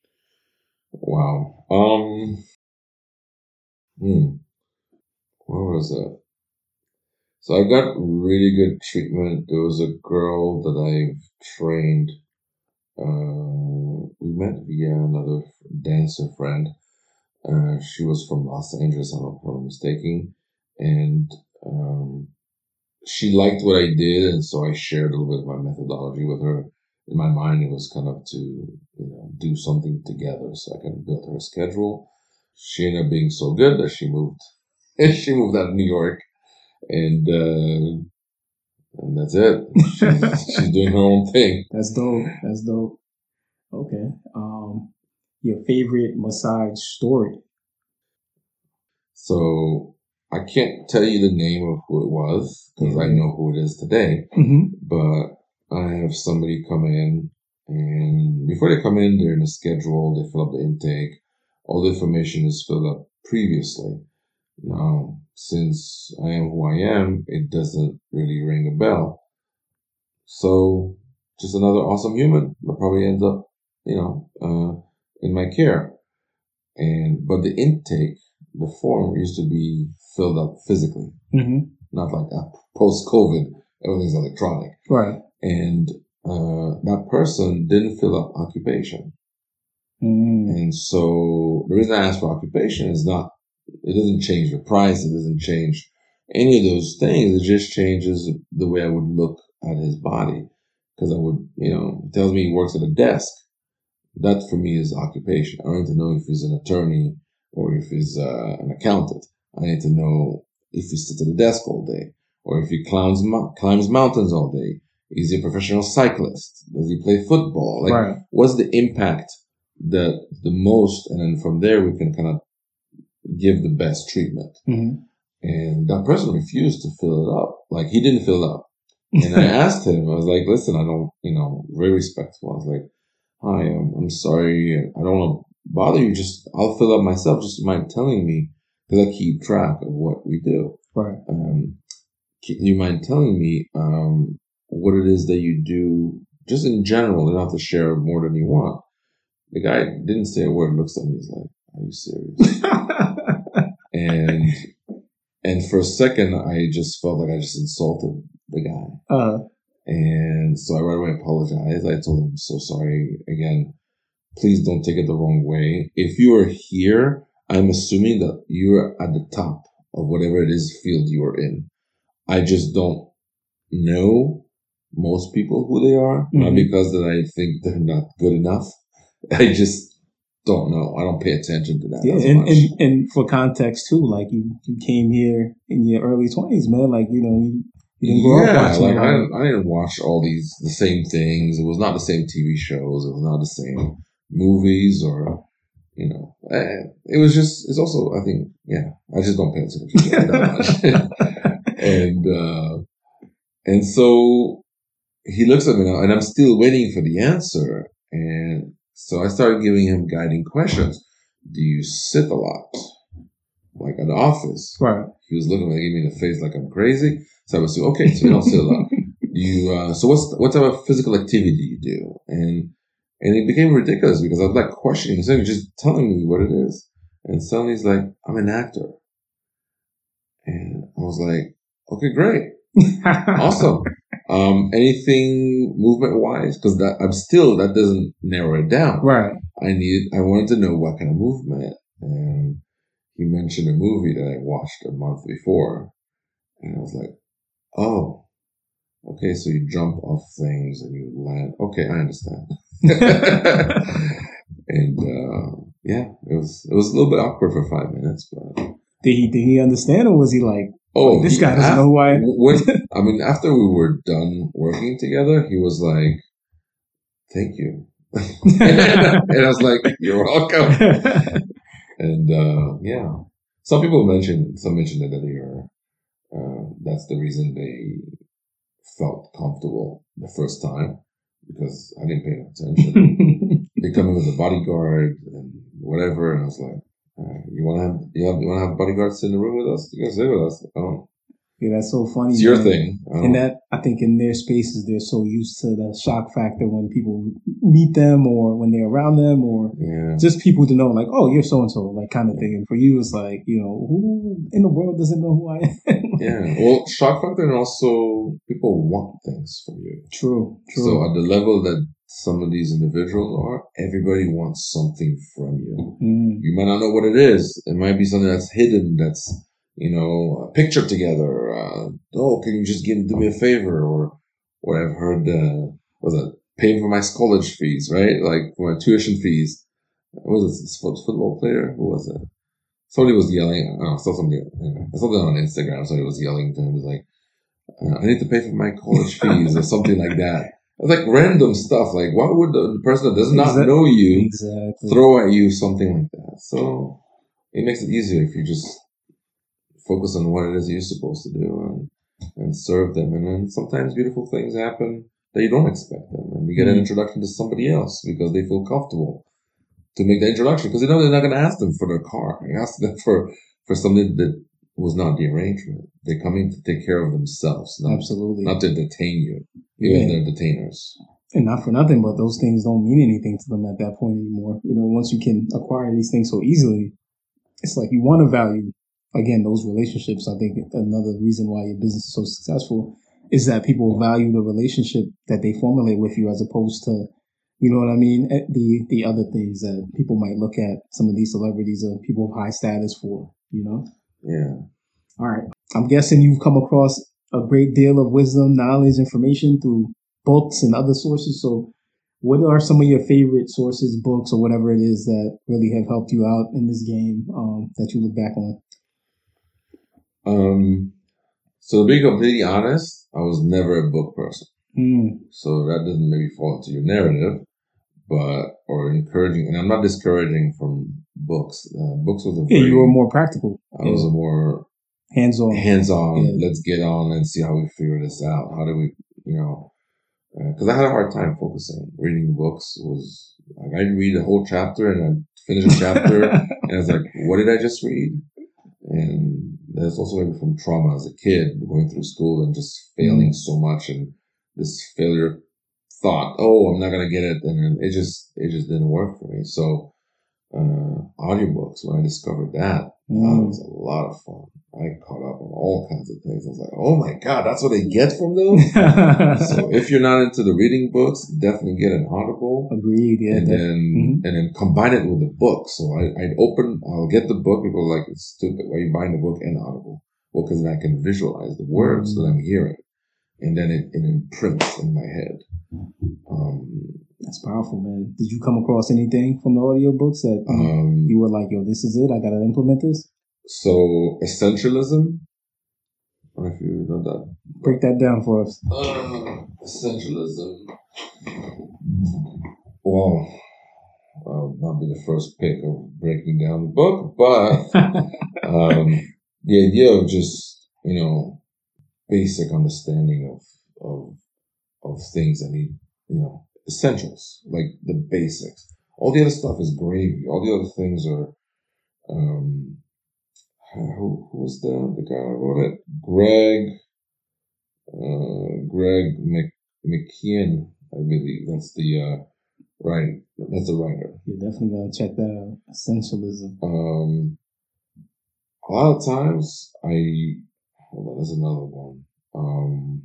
Wow. Um. Hmm. What was that? So I got really good treatment. There was a girl that I've trained. Uh, we met via another dancer friend. Uh, she was from Los Angeles, I don't know if I'm mistaken. And um, she liked what I did, and so I shared a little bit of my methodology with her. In my mind, it was kind of to you know do something together, so I can build her a schedule. She ended up being so good that she moved. she moved out of New York, and uh, and that's it. She's, she's doing her own thing. That's dope. That's dope. Okay. Um, your favorite massage story? So I can't tell you the name of who it was because I know who it is today. Mm-hmm. But I have somebody come in, and before they come in, they're in a schedule. They fill up the intake. All the information is filled up previously. Now, since I am who I am, it doesn't really ring a bell. So, just another awesome human that probably ends up, you know, uh, in my care. And but the intake, the form used to be filled up physically, mm-hmm. not like that. Post-COVID, everything's electronic. Right. And uh, that person didn't fill up occupation. Mm. And so the reason I asked for occupation is not, it doesn't change the price, it doesn't change any of those things. It just changes the way I would look at his body. Because I would, you know, it tells me he works at a desk. That for me is occupation. I need to know if he's an attorney or if he's uh, an accountant. I need to know if he sits at a desk all day or if he climbs climbs mountains all day. Is he a professional cyclist? Does he play football? Like, right. What's the impact that the most? And then from there, we can kind of give the best treatment. Mm-hmm. And that person refused to fill it up. Like, he didn't fill it up. And I asked him, I was like, listen, I don't, you know, very respectful. I was like, hi, I'm, I'm sorry. I don't want to bother you. Just, I'll fill up myself. Just mind telling me, because I keep track of what we do. Right. Um, you mind telling me um, what it is that you do, just in general? You don't have to share more than you want. The guy didn't say a word, looks at me, he's like, are you serious? and and for a second, I just felt like I just insulted the guy. Uh, and so I right away apologized. I told him, I'm so sorry. Again, please don't take it the wrong way. If you are here, I'm assuming that you're at the top of whatever it is field you are in. I just don't know most people who they are, mm-hmm. not because that I think they're not good enough. I just don't know. I don't pay attention to that. Yeah, and, and and for context too, like you, you came here in your early twenties, man. Like you know, you, you didn't grow yeah, up watching. Like I didn't, I didn't watch all these the same things. It was not the same T V shows. It was not the same movies, or you know, it was just. It's also, I think, yeah, I just don't pay attention that much. and uh, and so he looks at me now, and I'm still waiting for the answer, and. So I started giving him guiding questions. Do you sit a lot? Like at the office? Right. He was looking at me in the face like I'm crazy. So I was like, okay, so you don't sit a lot. Do you, uh, so what's, what type of physical activity do you do? And, and it became ridiculous because I was like questioning. So he was just telling me what it is. And suddenly he's like, I'm an actor. And I was like, okay, great. Awesome. Um, anything movement wise? Because that I'm still that doesn't narrow it down. Right. I need. I wanted to know what kind of movement, and he mentioned a movie that I watched a month before, and I was like, "Oh, okay. So you jump off things and you land. Okay, I understand." and uh, yeah, it was it was a little bit awkward for five minutes, but did he did he understand, or was he like? Oh, like, this he, guy doesn't after, know who I am. when, I mean, after we were done working together, he was like, thank you. and, and I was like, you're welcome. And uh, yeah, some people mention, some mention that they are, uh, that's the reason they felt comfortable the first time, because I didn't pay no attention. They come in with a bodyguard and whatever, and I was like, uh, "You want to have you, have, you want to have bodyguards in the room with us? You can stay with us. I don't." Yeah, that's so funny. It's your man. thing. And that, I think in their spaces, they're so used to the shock factor when people meet them or when they're around them, or yeah. just people to know, like, oh, you're so-and-so, like, kind of thing. And for you, it's like, you know, who in the world doesn't know who I am? Yeah. Well, shock factor, and also people want things from you. True, true. So at the level that some of these individuals are, everybody wants something from you. Mm. You might not know what it is. It might be something that's hidden, that's, you know, a picture together. Uh, oh, can you just give do me a favor? Or what I've heard, uh, was it paying for my college fees, right? Like for my tuition fees. What was it? This football player? Who was it? Somebody was yelling. Oh, I saw somebody. I saw something on Instagram. Somebody was yelling to him. It was like, uh, I need to pay for my college fees or something like that. It's like random stuff. Like, why would the, the person that does not Exactly. know you Exactly. throw at you something like that? So it makes it easier if you just focus on what it is you're supposed to do and, and serve them. And then sometimes beautiful things happen that you don't expect them. And you get an introduction to somebody else because they feel comfortable to make the introduction, because they know they're not going to ask them for their car. They ask them for, for something that was not the arrangement. They're coming to take care of themselves, not, Absolutely. not to detain you, even Yeah. if they're detainers. And not for nothing, but those things don't mean anything to them at that point anymore. You know, once you can acquire these things so easily, it's like you want to value, again, those relationships. I think another reason why your business is so successful is that people value the relationship that they formulate with you, as opposed to, you know what I mean, the the other things that people might look at some of these celebrities or people of high status for, you know? Yeah. All right. I'm guessing you've come across a great deal of wisdom, knowledge, information through books and other sources. So what are some of your favorite sources, books, or whatever it is that really have helped you out in this game, um, that you look back on? Um, so to be completely honest, I was never a book person. Mm. So that doesn't maybe fall into your narrative, but, or encouraging, and I'm not discouraging from books. Uh, books was a Yeah, very, you were more practical. I was a more hands-on. Hands-on. Yeah. Let's get on and see how we figure this out. How do we, you know, because uh, I had a hard time focusing. Reading books was, like, I'd read a whole chapter and I'd finish a chapter and I was like, what did I just read? And there's also maybe from trauma as a kid, going through school and just failing mm. so much, and this failure thought, oh, I'm not going to get it. And it just, it just didn't work for me. So, uh, audiobooks, when I discovered that, mm. that was a lot of fun. I caught up on all kinds of things. I was like, oh my God, that's what they get from those? So if you're not into the reading books, definitely get an Audible. Agreed, yeah. And then, mm-hmm. and then combine it with the book. So I, I'd open, I'll get the book. People are like, it's stupid. Why are you buying the book and Audible? Well, because then I can visualize the words mm-hmm. that I'm hearing. And then it, it imprints in my head. Um, That's powerful, man. Did you come across anything from the audiobooks that um, you were like, yo, this is it, I gotta implement this? So, Essentialism. I don't know if you know that. Break that down for us. Uh, essentialism. Well, I'll not be the first pick of breaking down the book, but um, the idea of just, you know, basic understanding of of of things that need, you know, essentials, like the basics. All the other stuff is gravy. All the other things are, um, who, who was the, the guy who wrote it? Greg, uh, Greg Mc, McKeon, I believe. That's the, uh, right, that's the writer. You definitely gotta check that out. Essentialism. Um, a lot of times I, hold on, there's another one. Um,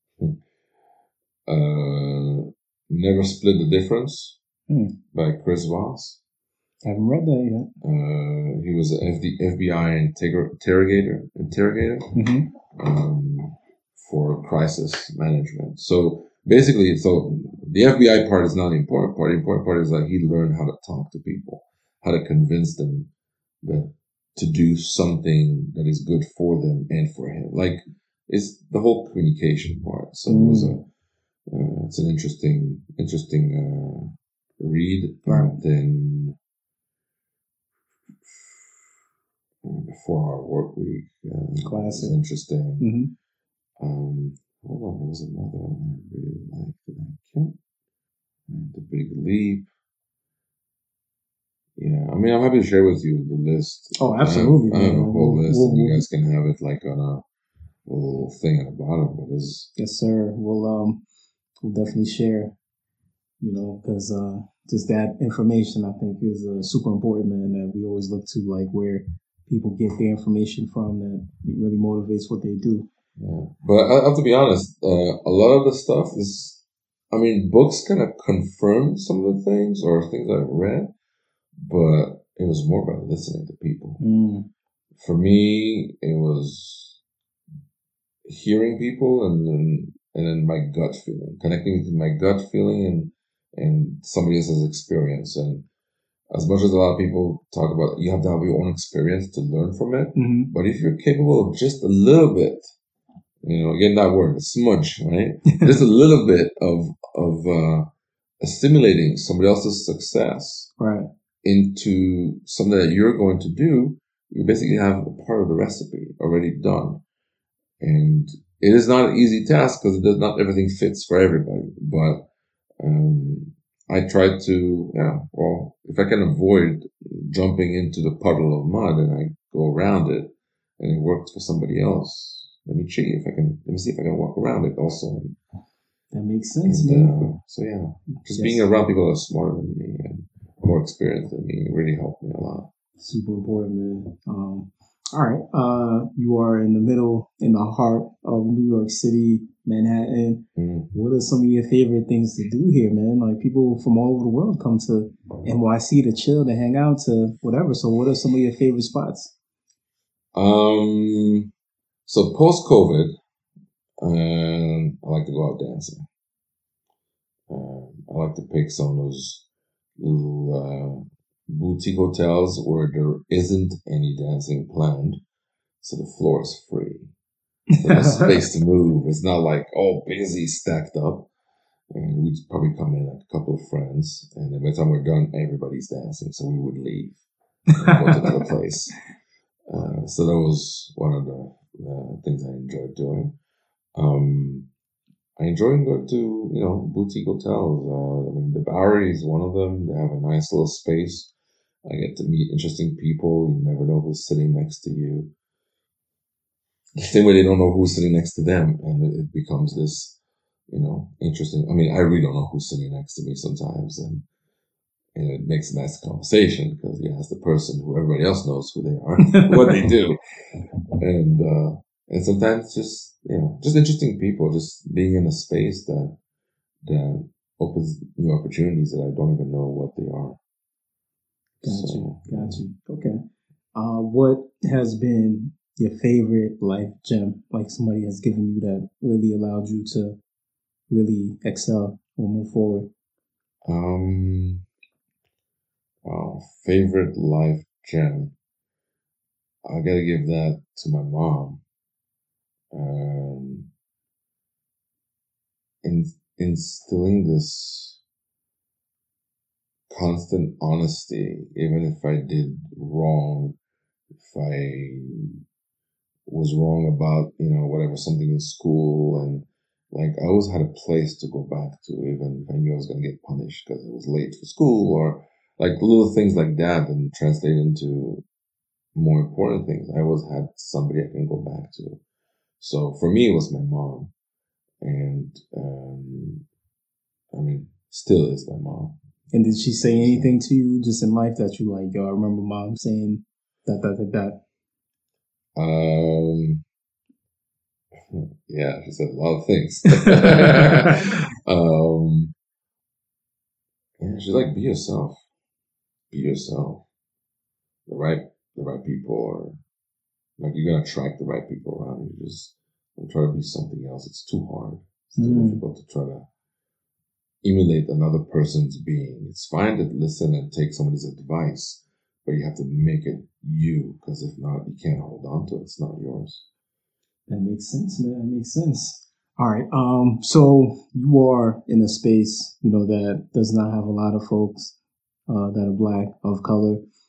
uh, Never Split the Difference hmm. by Chris Voss. I haven't read that yet. Uh, he was an F, D, F B I inter- interrogator, interrogator mm-hmm. um, for crisis management. So basically, so the F B I part is not the important part. The important part is that he learned how to talk to people, how to convince them that to do something that is good for them and for him. Like, it's the whole communication part. So mm. it was a, uh, it's an interesting, interesting uh, read. Right. And then The four-hour work week. Uh, Classic. Was interesting. Mm-hmm. Um, hold on, there was another one I really liked that I can't. The Big Leap. Yeah, I mean, I'm happy to share with you the list. Oh, absolutely. I have, I have a whole we'll, list, we'll, and you we'll, guys can have it like on a little thing at the bottom. But it's yes, sir. We'll um, we'll definitely share. You know, because uh, just that information, I think, is uh, super important, man. That we always look to, like where people get their information from. That it really motivates what they do. Yeah, but I have to be honest. Uh, a lot of the stuff is, I mean, books kind of confirm some of the things or things I've read, but it was more about listening to people. Mm. For me, it was hearing people and then and then my gut feeling, connecting with my gut feeling and and somebody else's experience. And as much as a lot of people talk about, you have to have your own experience to learn from it. Mm-hmm. But if you're capable of just a little bit, you know, again, that word, smudge, right? Just a little bit of of uh, assimilating somebody else's success right. into something that you're going to do, you basically have a part of the recipe already done. And it is not an easy task because it does not everything fits for everybody. But um, I try to, yeah, well, if I can avoid jumping into the puddle of mud and I go around it and it works for somebody else, let me see if I can, let me see if I can walk around it also. That makes sense, and, man. uh, so yeah, just Yes. being around people that are smarter than me and more experienced than me really helped me a lot. Super important, man. Um, all right. Uh, you are in the middle, in the heart of New York City, Manhattan. Mm. What are some of your favorite things to do here, man? Like people from all over the world come to N Y C to chill, to hang out, to whatever. So what are some of your favorite spots? Um, so post COVID, um, I like to go out dancing. Um, I like to pick some of those little uh, boutique hotels where there isn't any dancing planned, so the floor is free. So there's space to move. It's not like all busy stacked up. And we'd probably come in like a couple of friends, and then by the time we're done, everybody's dancing. So we would leave and go to another place. Uh, so that was one of the uh, things I enjoyed doing. Um, I enjoy going to, you know, boutique hotels. Uh, I mean, the Bowery is one of them. They have a nice little space. I get to meet interesting people. You never know who's sitting next to you. The same way they don't know who's sitting next to them, and it, it becomes this, you know, interesting. I mean, I really don't know who's sitting next to me sometimes, and and it makes a nice conversation because you ask the person who everybody else knows who they are, what they do, and uh, and sometimes just, you know, just interesting people, just being in a space that that opens new opportunities that I don't even know what they are. Got So, you. Got you. Okay. Uh, what has been your favorite life gem? Like somebody has given you that really allowed you to really excel or move forward? Um, wow, favorite life gem. I gotta give that to my mom. Um, in instilling this constant honesty, even if I did wrong, if I was wrong about, you know, whatever, something in school, and like I always had a place to go back to, even if I knew I was going to get punished because I was late for school, or like little things like that, and translate into more important things. I always had somebody I can go back to. So for me, it was my mom, and um, I mean, still is my mom. And did she say anything to you just in life that you like, yo, I remember mom saying that, that, that, that? Um, yeah, she said a lot of things. um, yeah, she's like, be yourself. Be yourself. The right, the right people are, like, you're gonna attract the right people around you. Just don't try to be something else. It's too hard. It's too Mm. difficult to try to emulate another person's being. It's fine to listen and take somebody's advice, but you have to make it you, because if not, you can't hold on to it. It's not yours. That makes sense, man. That makes sense. All right. Um, so you are in a space, you know, that does not have a lot of folks uh, that are black, of color.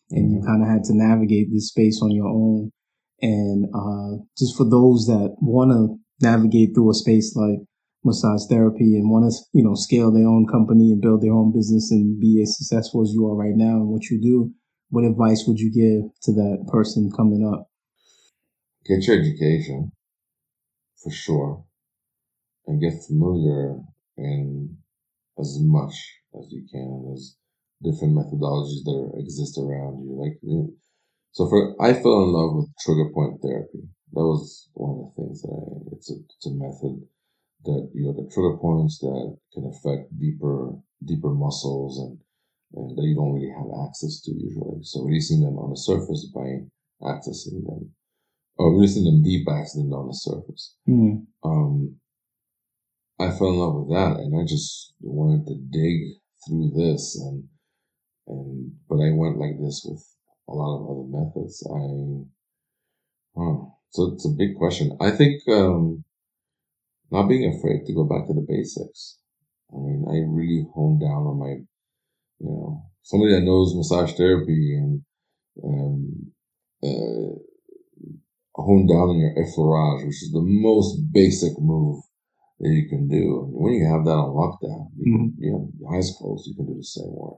and you kind of had to navigate this space on your own. And uh, just for those that want to navigate through a space like massage therapy and want to, you know, scale their own company and build their own business and be as successful as you are right now in what you do, what advice would you give to that person coming up? Get your education, for sure, and get familiar in as much as you can as different methodologies that are, exist around you. Like, so for I fell in love with trigger point therapy. That was one of the things that I. It's a it's a method that you look at trigger points that can affect deeper deeper muscles and and that you don't really have access to usually. So releasing them on the surface by accessing them, or releasing them deep, accessing them on the surface. Mm. Um, I fell in love with that, and I just wanted to dig through this, and and but I went like this with a lot of other methods. I, oh, so it's a big question. I think um, not being afraid to go back to the basics. I mean, I really honed down on my, you know, somebody that knows massage therapy and um, uh, hone down on your effleurage, which is the most basic move that you can do. And when you have that on lockdown, you, Mm-hmm. can, you have your eyes closed, you can do the same work.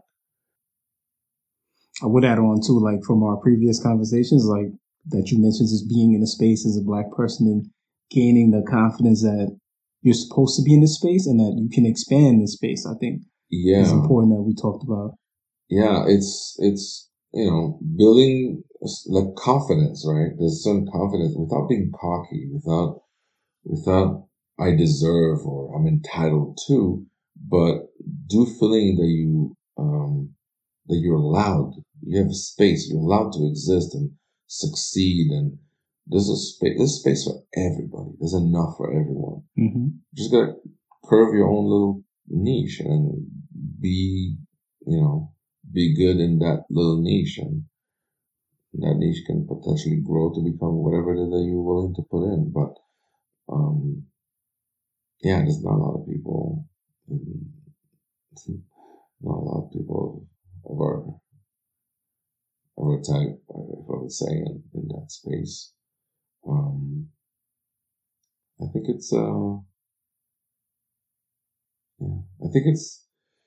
I would add on too, like from our previous conversations, like that you mentioned, just being in a space as a Black person and gaining the confidence that you're supposed to be in this space and that you can expand this space. I think Yeah, is important that we talked about. yeah, it's it's you know building like confidence, right? There's some confidence without being cocky, without without I deserve or I'm entitled to, but do feeling that you um that you're allowed, you have space, you're allowed to exist and succeed, and there's a space, there's space for everybody. There's enough for everyone. Mm-hmm. You just gotta curve your own little niche and be, you know, be good in that little niche, and that niche can potentially grow to become whatever it is that you're willing to put in. But um, yeah, there's not a lot of people, not a lot of people of our of our type, if I would say, in, in that space. Um, I think it's uh, yeah, I think it's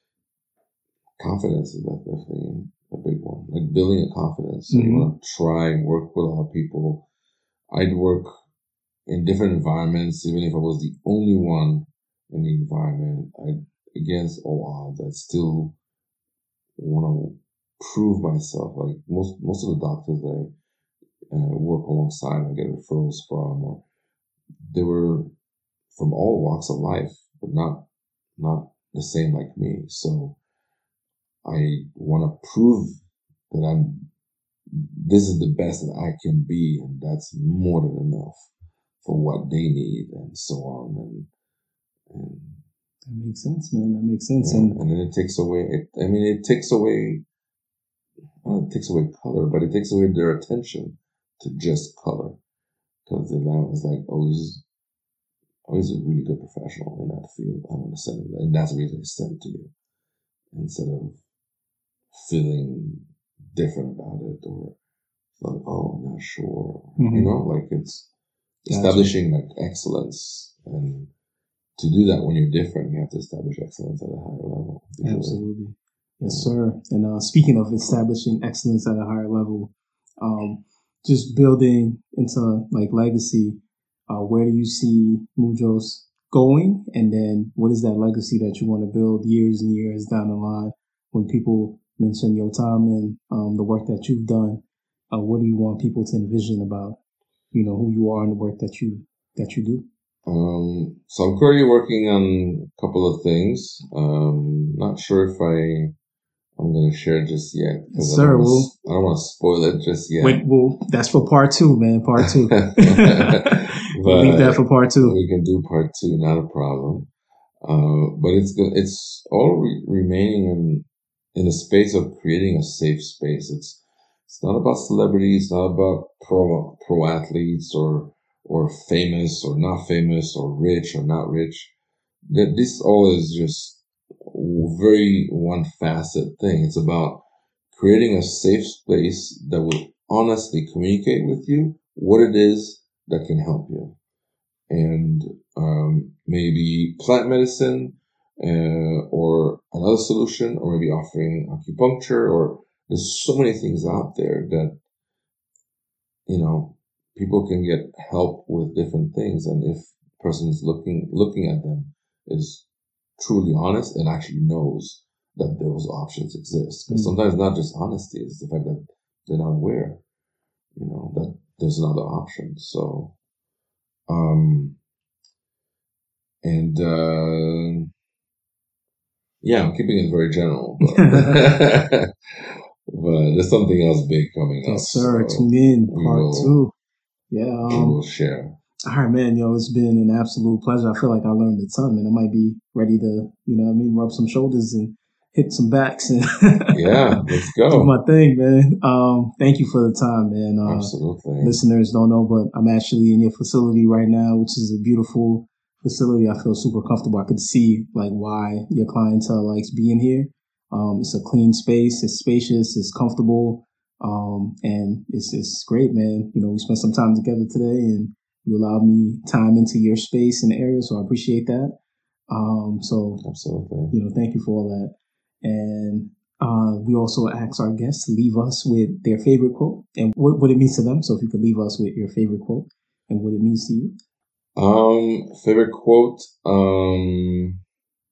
confidence is definitely a big one. Like building a confidence. So mm-hmm. You want to try and work with a lot of people. I'd work in different environments, even if I was the only one in the environment. I, against all odds, I still want to prove myself. Like most most of the doctors that I uh, work alongside, I get referrals from, or they were from all walks of life, but not not the same like me. So I want to prove that I'm. This is the best that I can be, and that's more than enough for what they need, and so on. And, and that makes sense, man. That makes sense. Yeah, and, and then it takes away. It, I mean, it takes away. Well, it takes away color, but it takes away their attention to just color, because now it's like, oh, he's, oh, he's a really good professional in that field. I want to send it, and that's the reason I send it to you, instead of feeling different about it, or like, oh, I'm not sure. Mm-hmm. You know, like it's establishing gotcha. Like excellence, and to do that when you're different, you have to establish excellence at a higher level. Usually. Absolutely. Yes, sir. And uh, speaking of establishing excellence at a higher level, um, just building into like legacy, uh, where do you see Mujos going? And then what is that legacy that you want to build years and years down the line? When people mention your time and um, the work that you've done, uh, what do you want people to envision about, you know, who you are and the work that you that you do? Um, so I'm currently working on a couple of things. Um, not sure if I I'm gonna share just yet, because Sir, I don't we'll, want to spoil it just yet. Wait, well, that's for part two, man. Part two. But we'll leave that for part two. We can do part two, not a problem. Uh, but it's it's all re- remaining in in a space of creating a safe space. It's it's not about celebrities, it's not about pro pro athletes or or famous or not famous or rich or not rich. That this all is just very one facet thing. It's about creating a safe space that will honestly communicate with you what it is that can help you. And um, maybe plant medicine uh, or another solution, or maybe offering acupuncture, or there's so many things out there that, you know, people can get help with different things. And if the person is looking, looking at them is truly honest and actually knows that those options exist. Because mm-hmm. sometimes not just honesty, it's the fact that they're not aware, you know, that there's another option. So, um, and, uh, yeah, I'm keeping it very general, but, but there's something else big coming up. Yes, sir. So tune in, part will, two. Yeah. Um, we will share. All right, man. Yo, it's been an absolute pleasure. I feel like I learned a ton, man. I might be ready to, you know what I mean, rub some shoulders and hit some backs and yeah, let's go. Do my thing, man. Um, thank you for the time, man. Uh, Absolutely. Listeners don't know, but I'm actually in your facility right now, which is a beautiful facility. I feel super comfortable. I could see like why your clientele likes being here. Um, it's a clean space. It's spacious. It's comfortable. Um, and it's, it's great, man. You know, we spent some time together today and you allowed me time into your space and area. So I appreciate that. Um, so absolutely, you know, thank you for all that. And uh, we also ask our guests to leave us with their favorite quote and what, what it means to them. So if you could leave us with your favorite quote and what it means to you. Um, favorite quote. Um,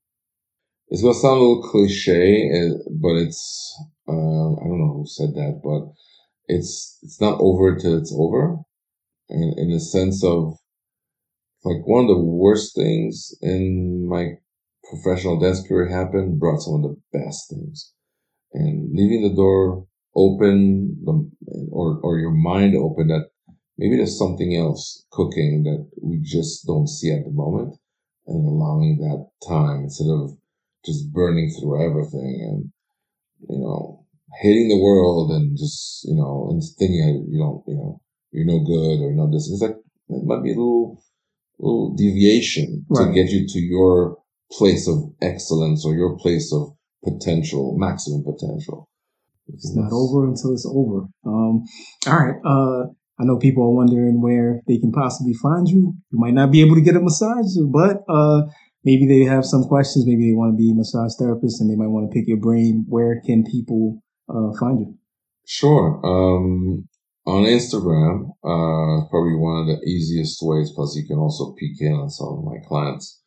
it's gonna sound a little cliche, but it's um, I don't know who said that, but it's it's not over till it's over, and in the sense of like one of the worst things in my professional dance career happened brought some of the best things, and leaving the door open, the, or or your mind open that maybe there's something else cooking that we just don't see at the moment, and allowing that time instead of just burning through everything and, you know, hating the world and just, you know, and thinking you don't, you know, you're no good or no this. It's like, it might be a little, little deviation right. to get you to your place of excellence or your place of potential, maximum potential. It's not over until it's over. Um, all right. Uh, I know people are wondering where they can possibly find you. You might not be able to get a massage, but uh, maybe they have some questions. Maybe they want to be a massage therapist and they might want to pick your brain. Where can people uh, find you? Sure. Um, on Instagram, uh, probably one of the easiest ways. Plus, you can also peek in on some of my clients'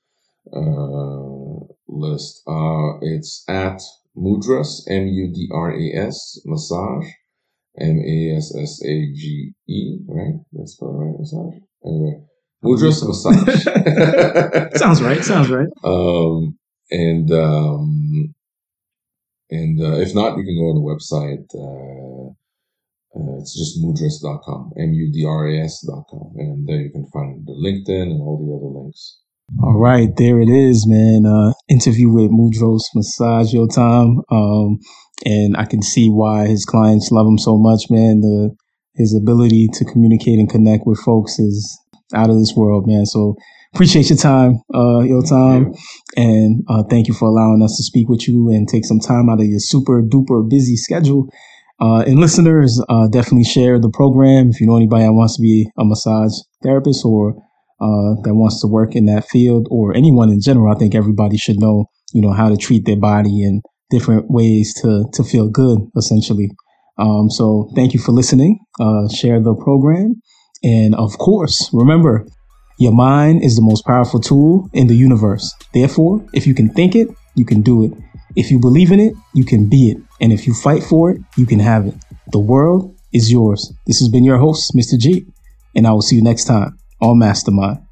uh, list. Uh, it's at Mudras, M U D R A S, massage. M A S S A G E, right? That's spelled right, massage. Anyway, Mudras Massage. Sounds right. Sounds right. Um, and um, and uh, if not, you can go on the website. Uh, uh, it's just mudras dot com, M U D R A S dot com, and there you can find the LinkedIn and all the other links. All right, there it is, man. Uh, interview with Mudras Massage, your time. Um, and I can see why his clients love him so much, man. The his ability to communicate and connect with folks is out of this world, man. So appreciate your time, uh, your time, and uh, thank you for allowing us to speak with you and take some time out of your super duper busy schedule. Uh, and listeners, uh, definitely share the program if you know anybody that wants to be a massage therapist or Uh, that wants to work in that field, or anyone in general. I think everybody should know, you know, how to treat their body and different ways to to feel good, essentially. Um, so thank you for listening. Uh, share the program. And of course, remember, your mind is the most powerful tool in the universe. Therefore, if you can think it, you can do it. If you believe in it, you can be it. And if you fight for it, you can have it. The world is yours. This has been your host, Mister G, and I will see you next time on Mastermind.